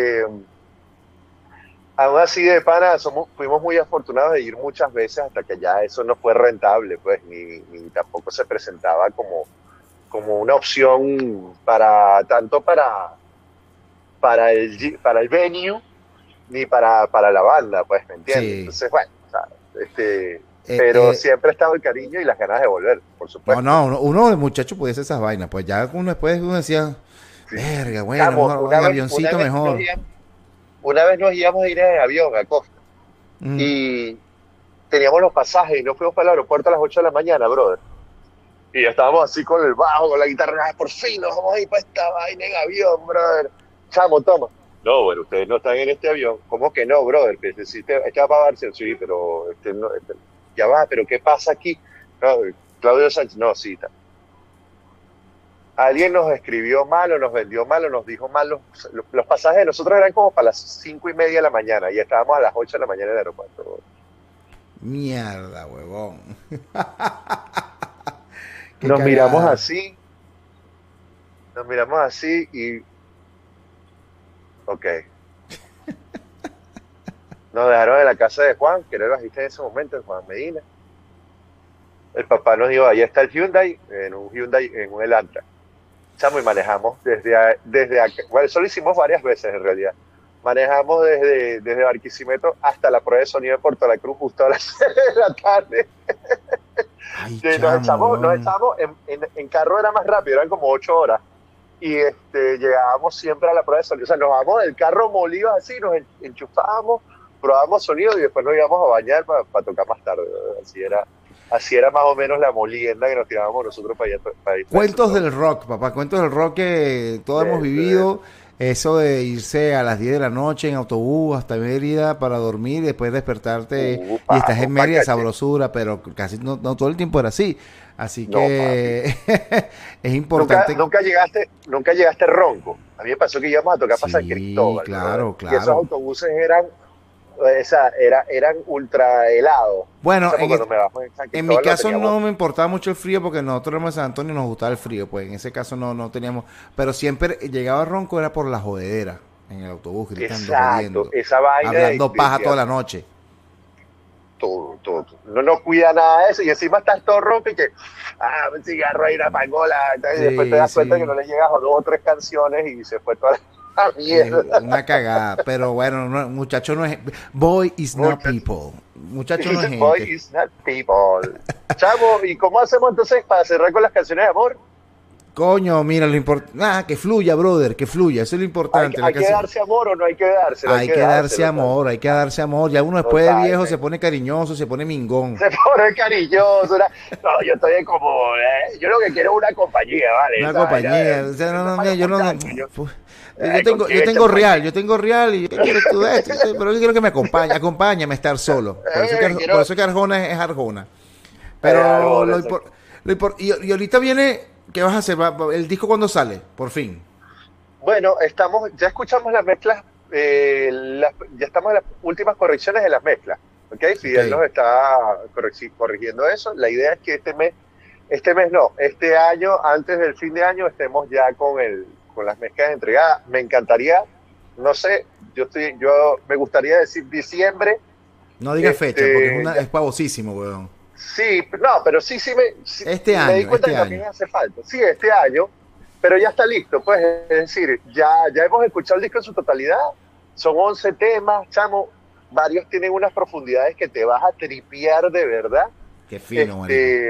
[SPEAKER 3] de pana, fuimos muy afortunados de ir muchas veces hasta que ya eso no fue rentable, pues, ni tampoco se presentaba como una opción tanto para el venue, ni para la banda, pues, ¿me entiendes?
[SPEAKER 1] Sí.
[SPEAKER 3] Entonces, bueno, o sea, pero siempre ha estado el cariño y las ganas de volver, por supuesto.
[SPEAKER 1] Uno de muchacho puede hacer esas vainas. Pues ya después uno decía,
[SPEAKER 3] Sí.
[SPEAKER 1] verga, bueno,
[SPEAKER 3] Chamo,
[SPEAKER 1] mejor, en avioncito mejor.
[SPEAKER 3] Una vez nos íbamos a ir en avión a Costa
[SPEAKER 1] Mm.
[SPEAKER 3] y teníamos los pasajes y nos fuimos para el aeropuerto a las 8 de la mañana, brother. Y estábamos así con el bajo, con la guitarra, por fin nos vamos a ir para esta vaina en avión, brother. Chamo, toma. No, bueno, ustedes no están en este avión. ¿Cómo que no, brother? Que está para Barcelona, sí, pero no, ya va, pero ¿qué pasa aquí? No, Claudio Sánchez, no, sí, está. Alguien nos escribió mal o nos vendió mal o nos dijo mal. Los pasajes de nosotros eran como para las 5:30 de la mañana y estábamos a las 8 de la mañana en el aeropuerto.
[SPEAKER 1] Mierda, huevón. Qué
[SPEAKER 3] Nos miramos
[SPEAKER 1] cagada.
[SPEAKER 3] así y... Ok. Nos dejaron en la casa de Juan, que era el bajista en ese momento, de Juan Medina. El papá nos dijo, ahí está el Hyundai, en un Elantra. Chamo, y manejamos desde acá. Bueno, eso lo hicimos varias veces en realidad. Manejamos desde Barquisimeto hasta la prueba de sonido de Puerto La Cruz justo a las 6 de la tarde.
[SPEAKER 1] Ay,
[SPEAKER 3] Nos
[SPEAKER 1] chamo,
[SPEAKER 3] echamos en carro era más rápido, eran como 8 horas. Y llegábamos siempre a la prueba de sonido. O sea, nos vamos del carro molido así, nos enchufábamos, probábamos sonido y después nos íbamos a bañar para tocar más tarde, ¿no? Así era más o menos la molienda que nos tirábamos nosotros para allá.
[SPEAKER 1] Cuentos del rock, papá, cuentos del rock que todos hemos vivido. Eso de irse a las 10 de la noche en autobús hasta Mérida para dormir y después despertarte y estás en Mérida, sabrosura, pero casi no todo el tiempo era así. Así que es importante.
[SPEAKER 3] Nunca llegaste ronco. A mí me pasó que íbamos a tocar para San Cristóbal.
[SPEAKER 1] Claro,
[SPEAKER 3] ¿no?
[SPEAKER 1] claro.
[SPEAKER 3] Y esos autobuses eran ultra helados.
[SPEAKER 1] Bueno,
[SPEAKER 3] en
[SPEAKER 1] mi caso no me importaba mucho el frío porque nosotros éramos de San Antonio y nos gustaba el frío, pues en ese caso no teníamos, pero siempre llegaba ronco era por la jodedera en el autobús, gritando, jodiendo,
[SPEAKER 3] esa vaina
[SPEAKER 1] hablando paja toda la noche.
[SPEAKER 3] Todo. No cuida nada de eso y encima estás todo ronco y que, un cigarro ahí, una pangola, y después te das cuenta que no le llegas a 2 o 3 canciones y se fue toda la mierda.
[SPEAKER 1] Una cagada, pero bueno, muchacho no es, boy is not people, muchacho no es gente.
[SPEAKER 3] Boy is not people. Chavo, ¿y cómo hacemos entonces para cerrar con las canciones de amor?
[SPEAKER 1] Coño, mira, lo importante, que fluya, brother, que fluya, eso es lo importante.
[SPEAKER 3] ¿Hay que darse amor o no hay que darse?
[SPEAKER 1] Hay que darse amor, ya uno después de viejo se pone cariñoso, se pone mingón.
[SPEAKER 3] Se pone cariñoso, no, yo estoy como, yo lo que quiero es una compañía, ¿vale?
[SPEAKER 1] Una compañía, o sea, yo tengo real y ¿qué quieres tú de esto? Pero yo quiero que me acompáñame a estar solo. Por eso que Arjona es Arjona. Pero y ahorita viene. ¿Qué vas a hacer? ¿El disco cuándo sale? Por fin.
[SPEAKER 3] Bueno, ya escuchamos las mezclas, ya estamos en las últimas correcciones de las mezclas. ¿Ok? Fidel nos está corrigiendo eso. La idea es que este año, antes del fin de año, estemos ya con las mezclas entregadas. Me encantaría, no sé, yo me gustaría decir diciembre.
[SPEAKER 1] No digas fecha, porque es pavosísimo, weón.
[SPEAKER 3] Sí, no, pero sí me di cuenta que también hace falta. Sí, este año, pero ya está listo, pues, es decir, ya hemos escuchado el disco en su totalidad, son 11 temas, chamo, varios tienen unas profundidades que te vas a tripear de verdad.
[SPEAKER 1] Qué fino,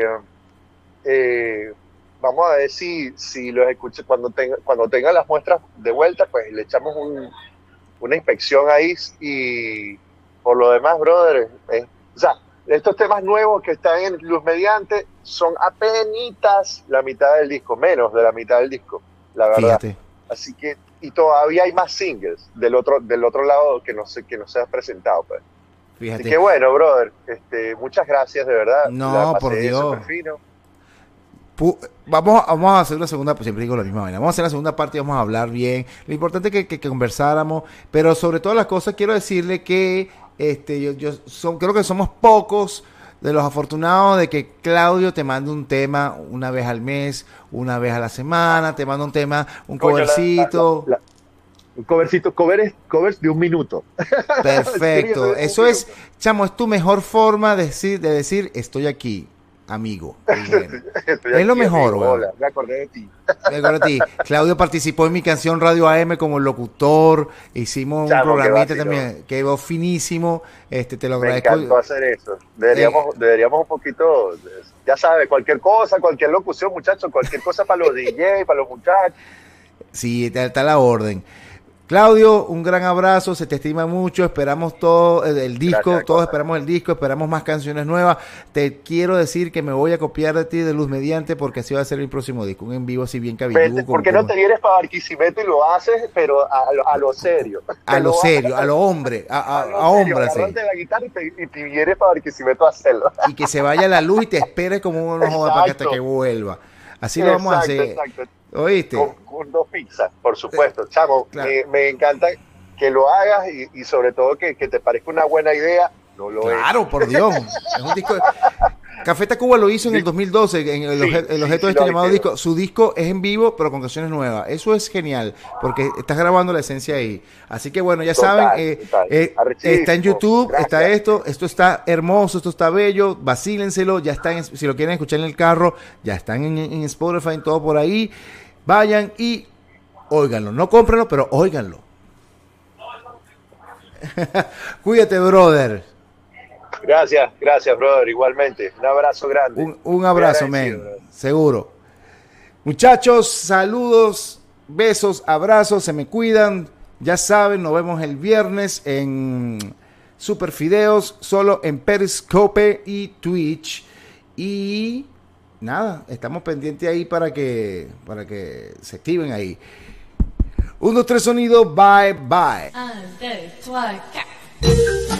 [SPEAKER 3] vamos a ver si los escuché cuando tenga las muestras de vuelta, pues le echamos una inspección ahí y por lo demás, brother, o sea, estos temas nuevos que están en Luz Mediante son apenitas la mitad del disco, menos de la mitad del disco, la verdad.
[SPEAKER 1] Fíjate.
[SPEAKER 3] Así que, y todavía hay más singles del otro lado que no se ha presentado, pues.
[SPEAKER 1] Fíjate.
[SPEAKER 3] Así que bueno, brother, muchas gracias de verdad.
[SPEAKER 1] No, por Dios. Vamos a hacer una segunda, pues siempre digo la misma vaina. Vamos a hacer la segunda parte y vamos a hablar bien. Lo importante es que conversáramos, pero sobre todas las cosas quiero decirle que creo que somos pocos de los afortunados de que Claudio te mande un tema una vez al mes, una vez a la semana, te manda un tema, un covercito.
[SPEAKER 3] Un covers de 1 minuto.
[SPEAKER 1] Perfecto. Eso es, chamo, es tu mejor forma de decir estoy aquí, amigo. Bueno. Es lo mejor, güey.
[SPEAKER 3] Hola, me acordé de ti.
[SPEAKER 1] Claudio participó en mi canción Radio AM como locutor. Hicimos un programita también. Quedó finísimo. Te lo agradezco.
[SPEAKER 3] Me encantó hacer eso. Deberíamos un poquito, ya sabes, cualquier cosa, cualquier locución, muchachos, cualquier cosa para los DJ, para los muchachos.
[SPEAKER 1] Sí, está la orden. Claudio, un gran abrazo, se te estima mucho, esperamos todo el disco, gracias, todos esperamos el disco, esperamos más canciones nuevas. Te quiero decir que me voy a copiar de ti de Luz Mediante porque así va a ser mi próximo disco, un en vivo así bien cabilludo.
[SPEAKER 3] ¿Por qué no te vienes para Barquisimeto y lo haces, pero a lo serio?
[SPEAKER 1] A lo serio, a lo hombre, a hombre.
[SPEAKER 3] Agarrarte la guitarra y te vienes para Barquisimeto a hacerlo.
[SPEAKER 1] Y que se vaya la luz y te espere como uno joda para que hasta que vuelva. Así lo vamos a hacer.
[SPEAKER 3] Exacto.
[SPEAKER 1] ¿Oíste?
[SPEAKER 3] Con 2 pizzas, por supuesto. Chamo,
[SPEAKER 1] claro.
[SPEAKER 3] Me encanta que lo hagas y sobre todo que te parezca una buena idea. No lo
[SPEAKER 1] claro, por Dios. Es un disco. Café Tacuba lo hizo en el 2012, en el objeto llamado disco. Su disco es en vivo, pero con canciones nuevas. Eso es genial, porque estás grabando la esencia ahí. Así que bueno, ya saben, está en YouTube, gracias. Está esto está hermoso, esto está bello, vacílenselo, ya están, si lo quieren escuchar en el carro, ya están en Spotify, en todo por ahí. Vayan y óiganlo, no cómprenlo, pero óiganlo. Cuídate, brother.
[SPEAKER 3] Gracias, brother, igualmente. Un abrazo grande.
[SPEAKER 1] Un abrazo, men, seguro. Muchachos, saludos, besos, abrazos, se me cuidan. Ya saben, nos vemos el viernes en Super Fideos solo en Periscope y Twitch. Y nada, estamos pendientes ahí para que se activen ahí. 1, 2, 3 sonido, bye bye.
[SPEAKER 2] 1, 2, 3, 4.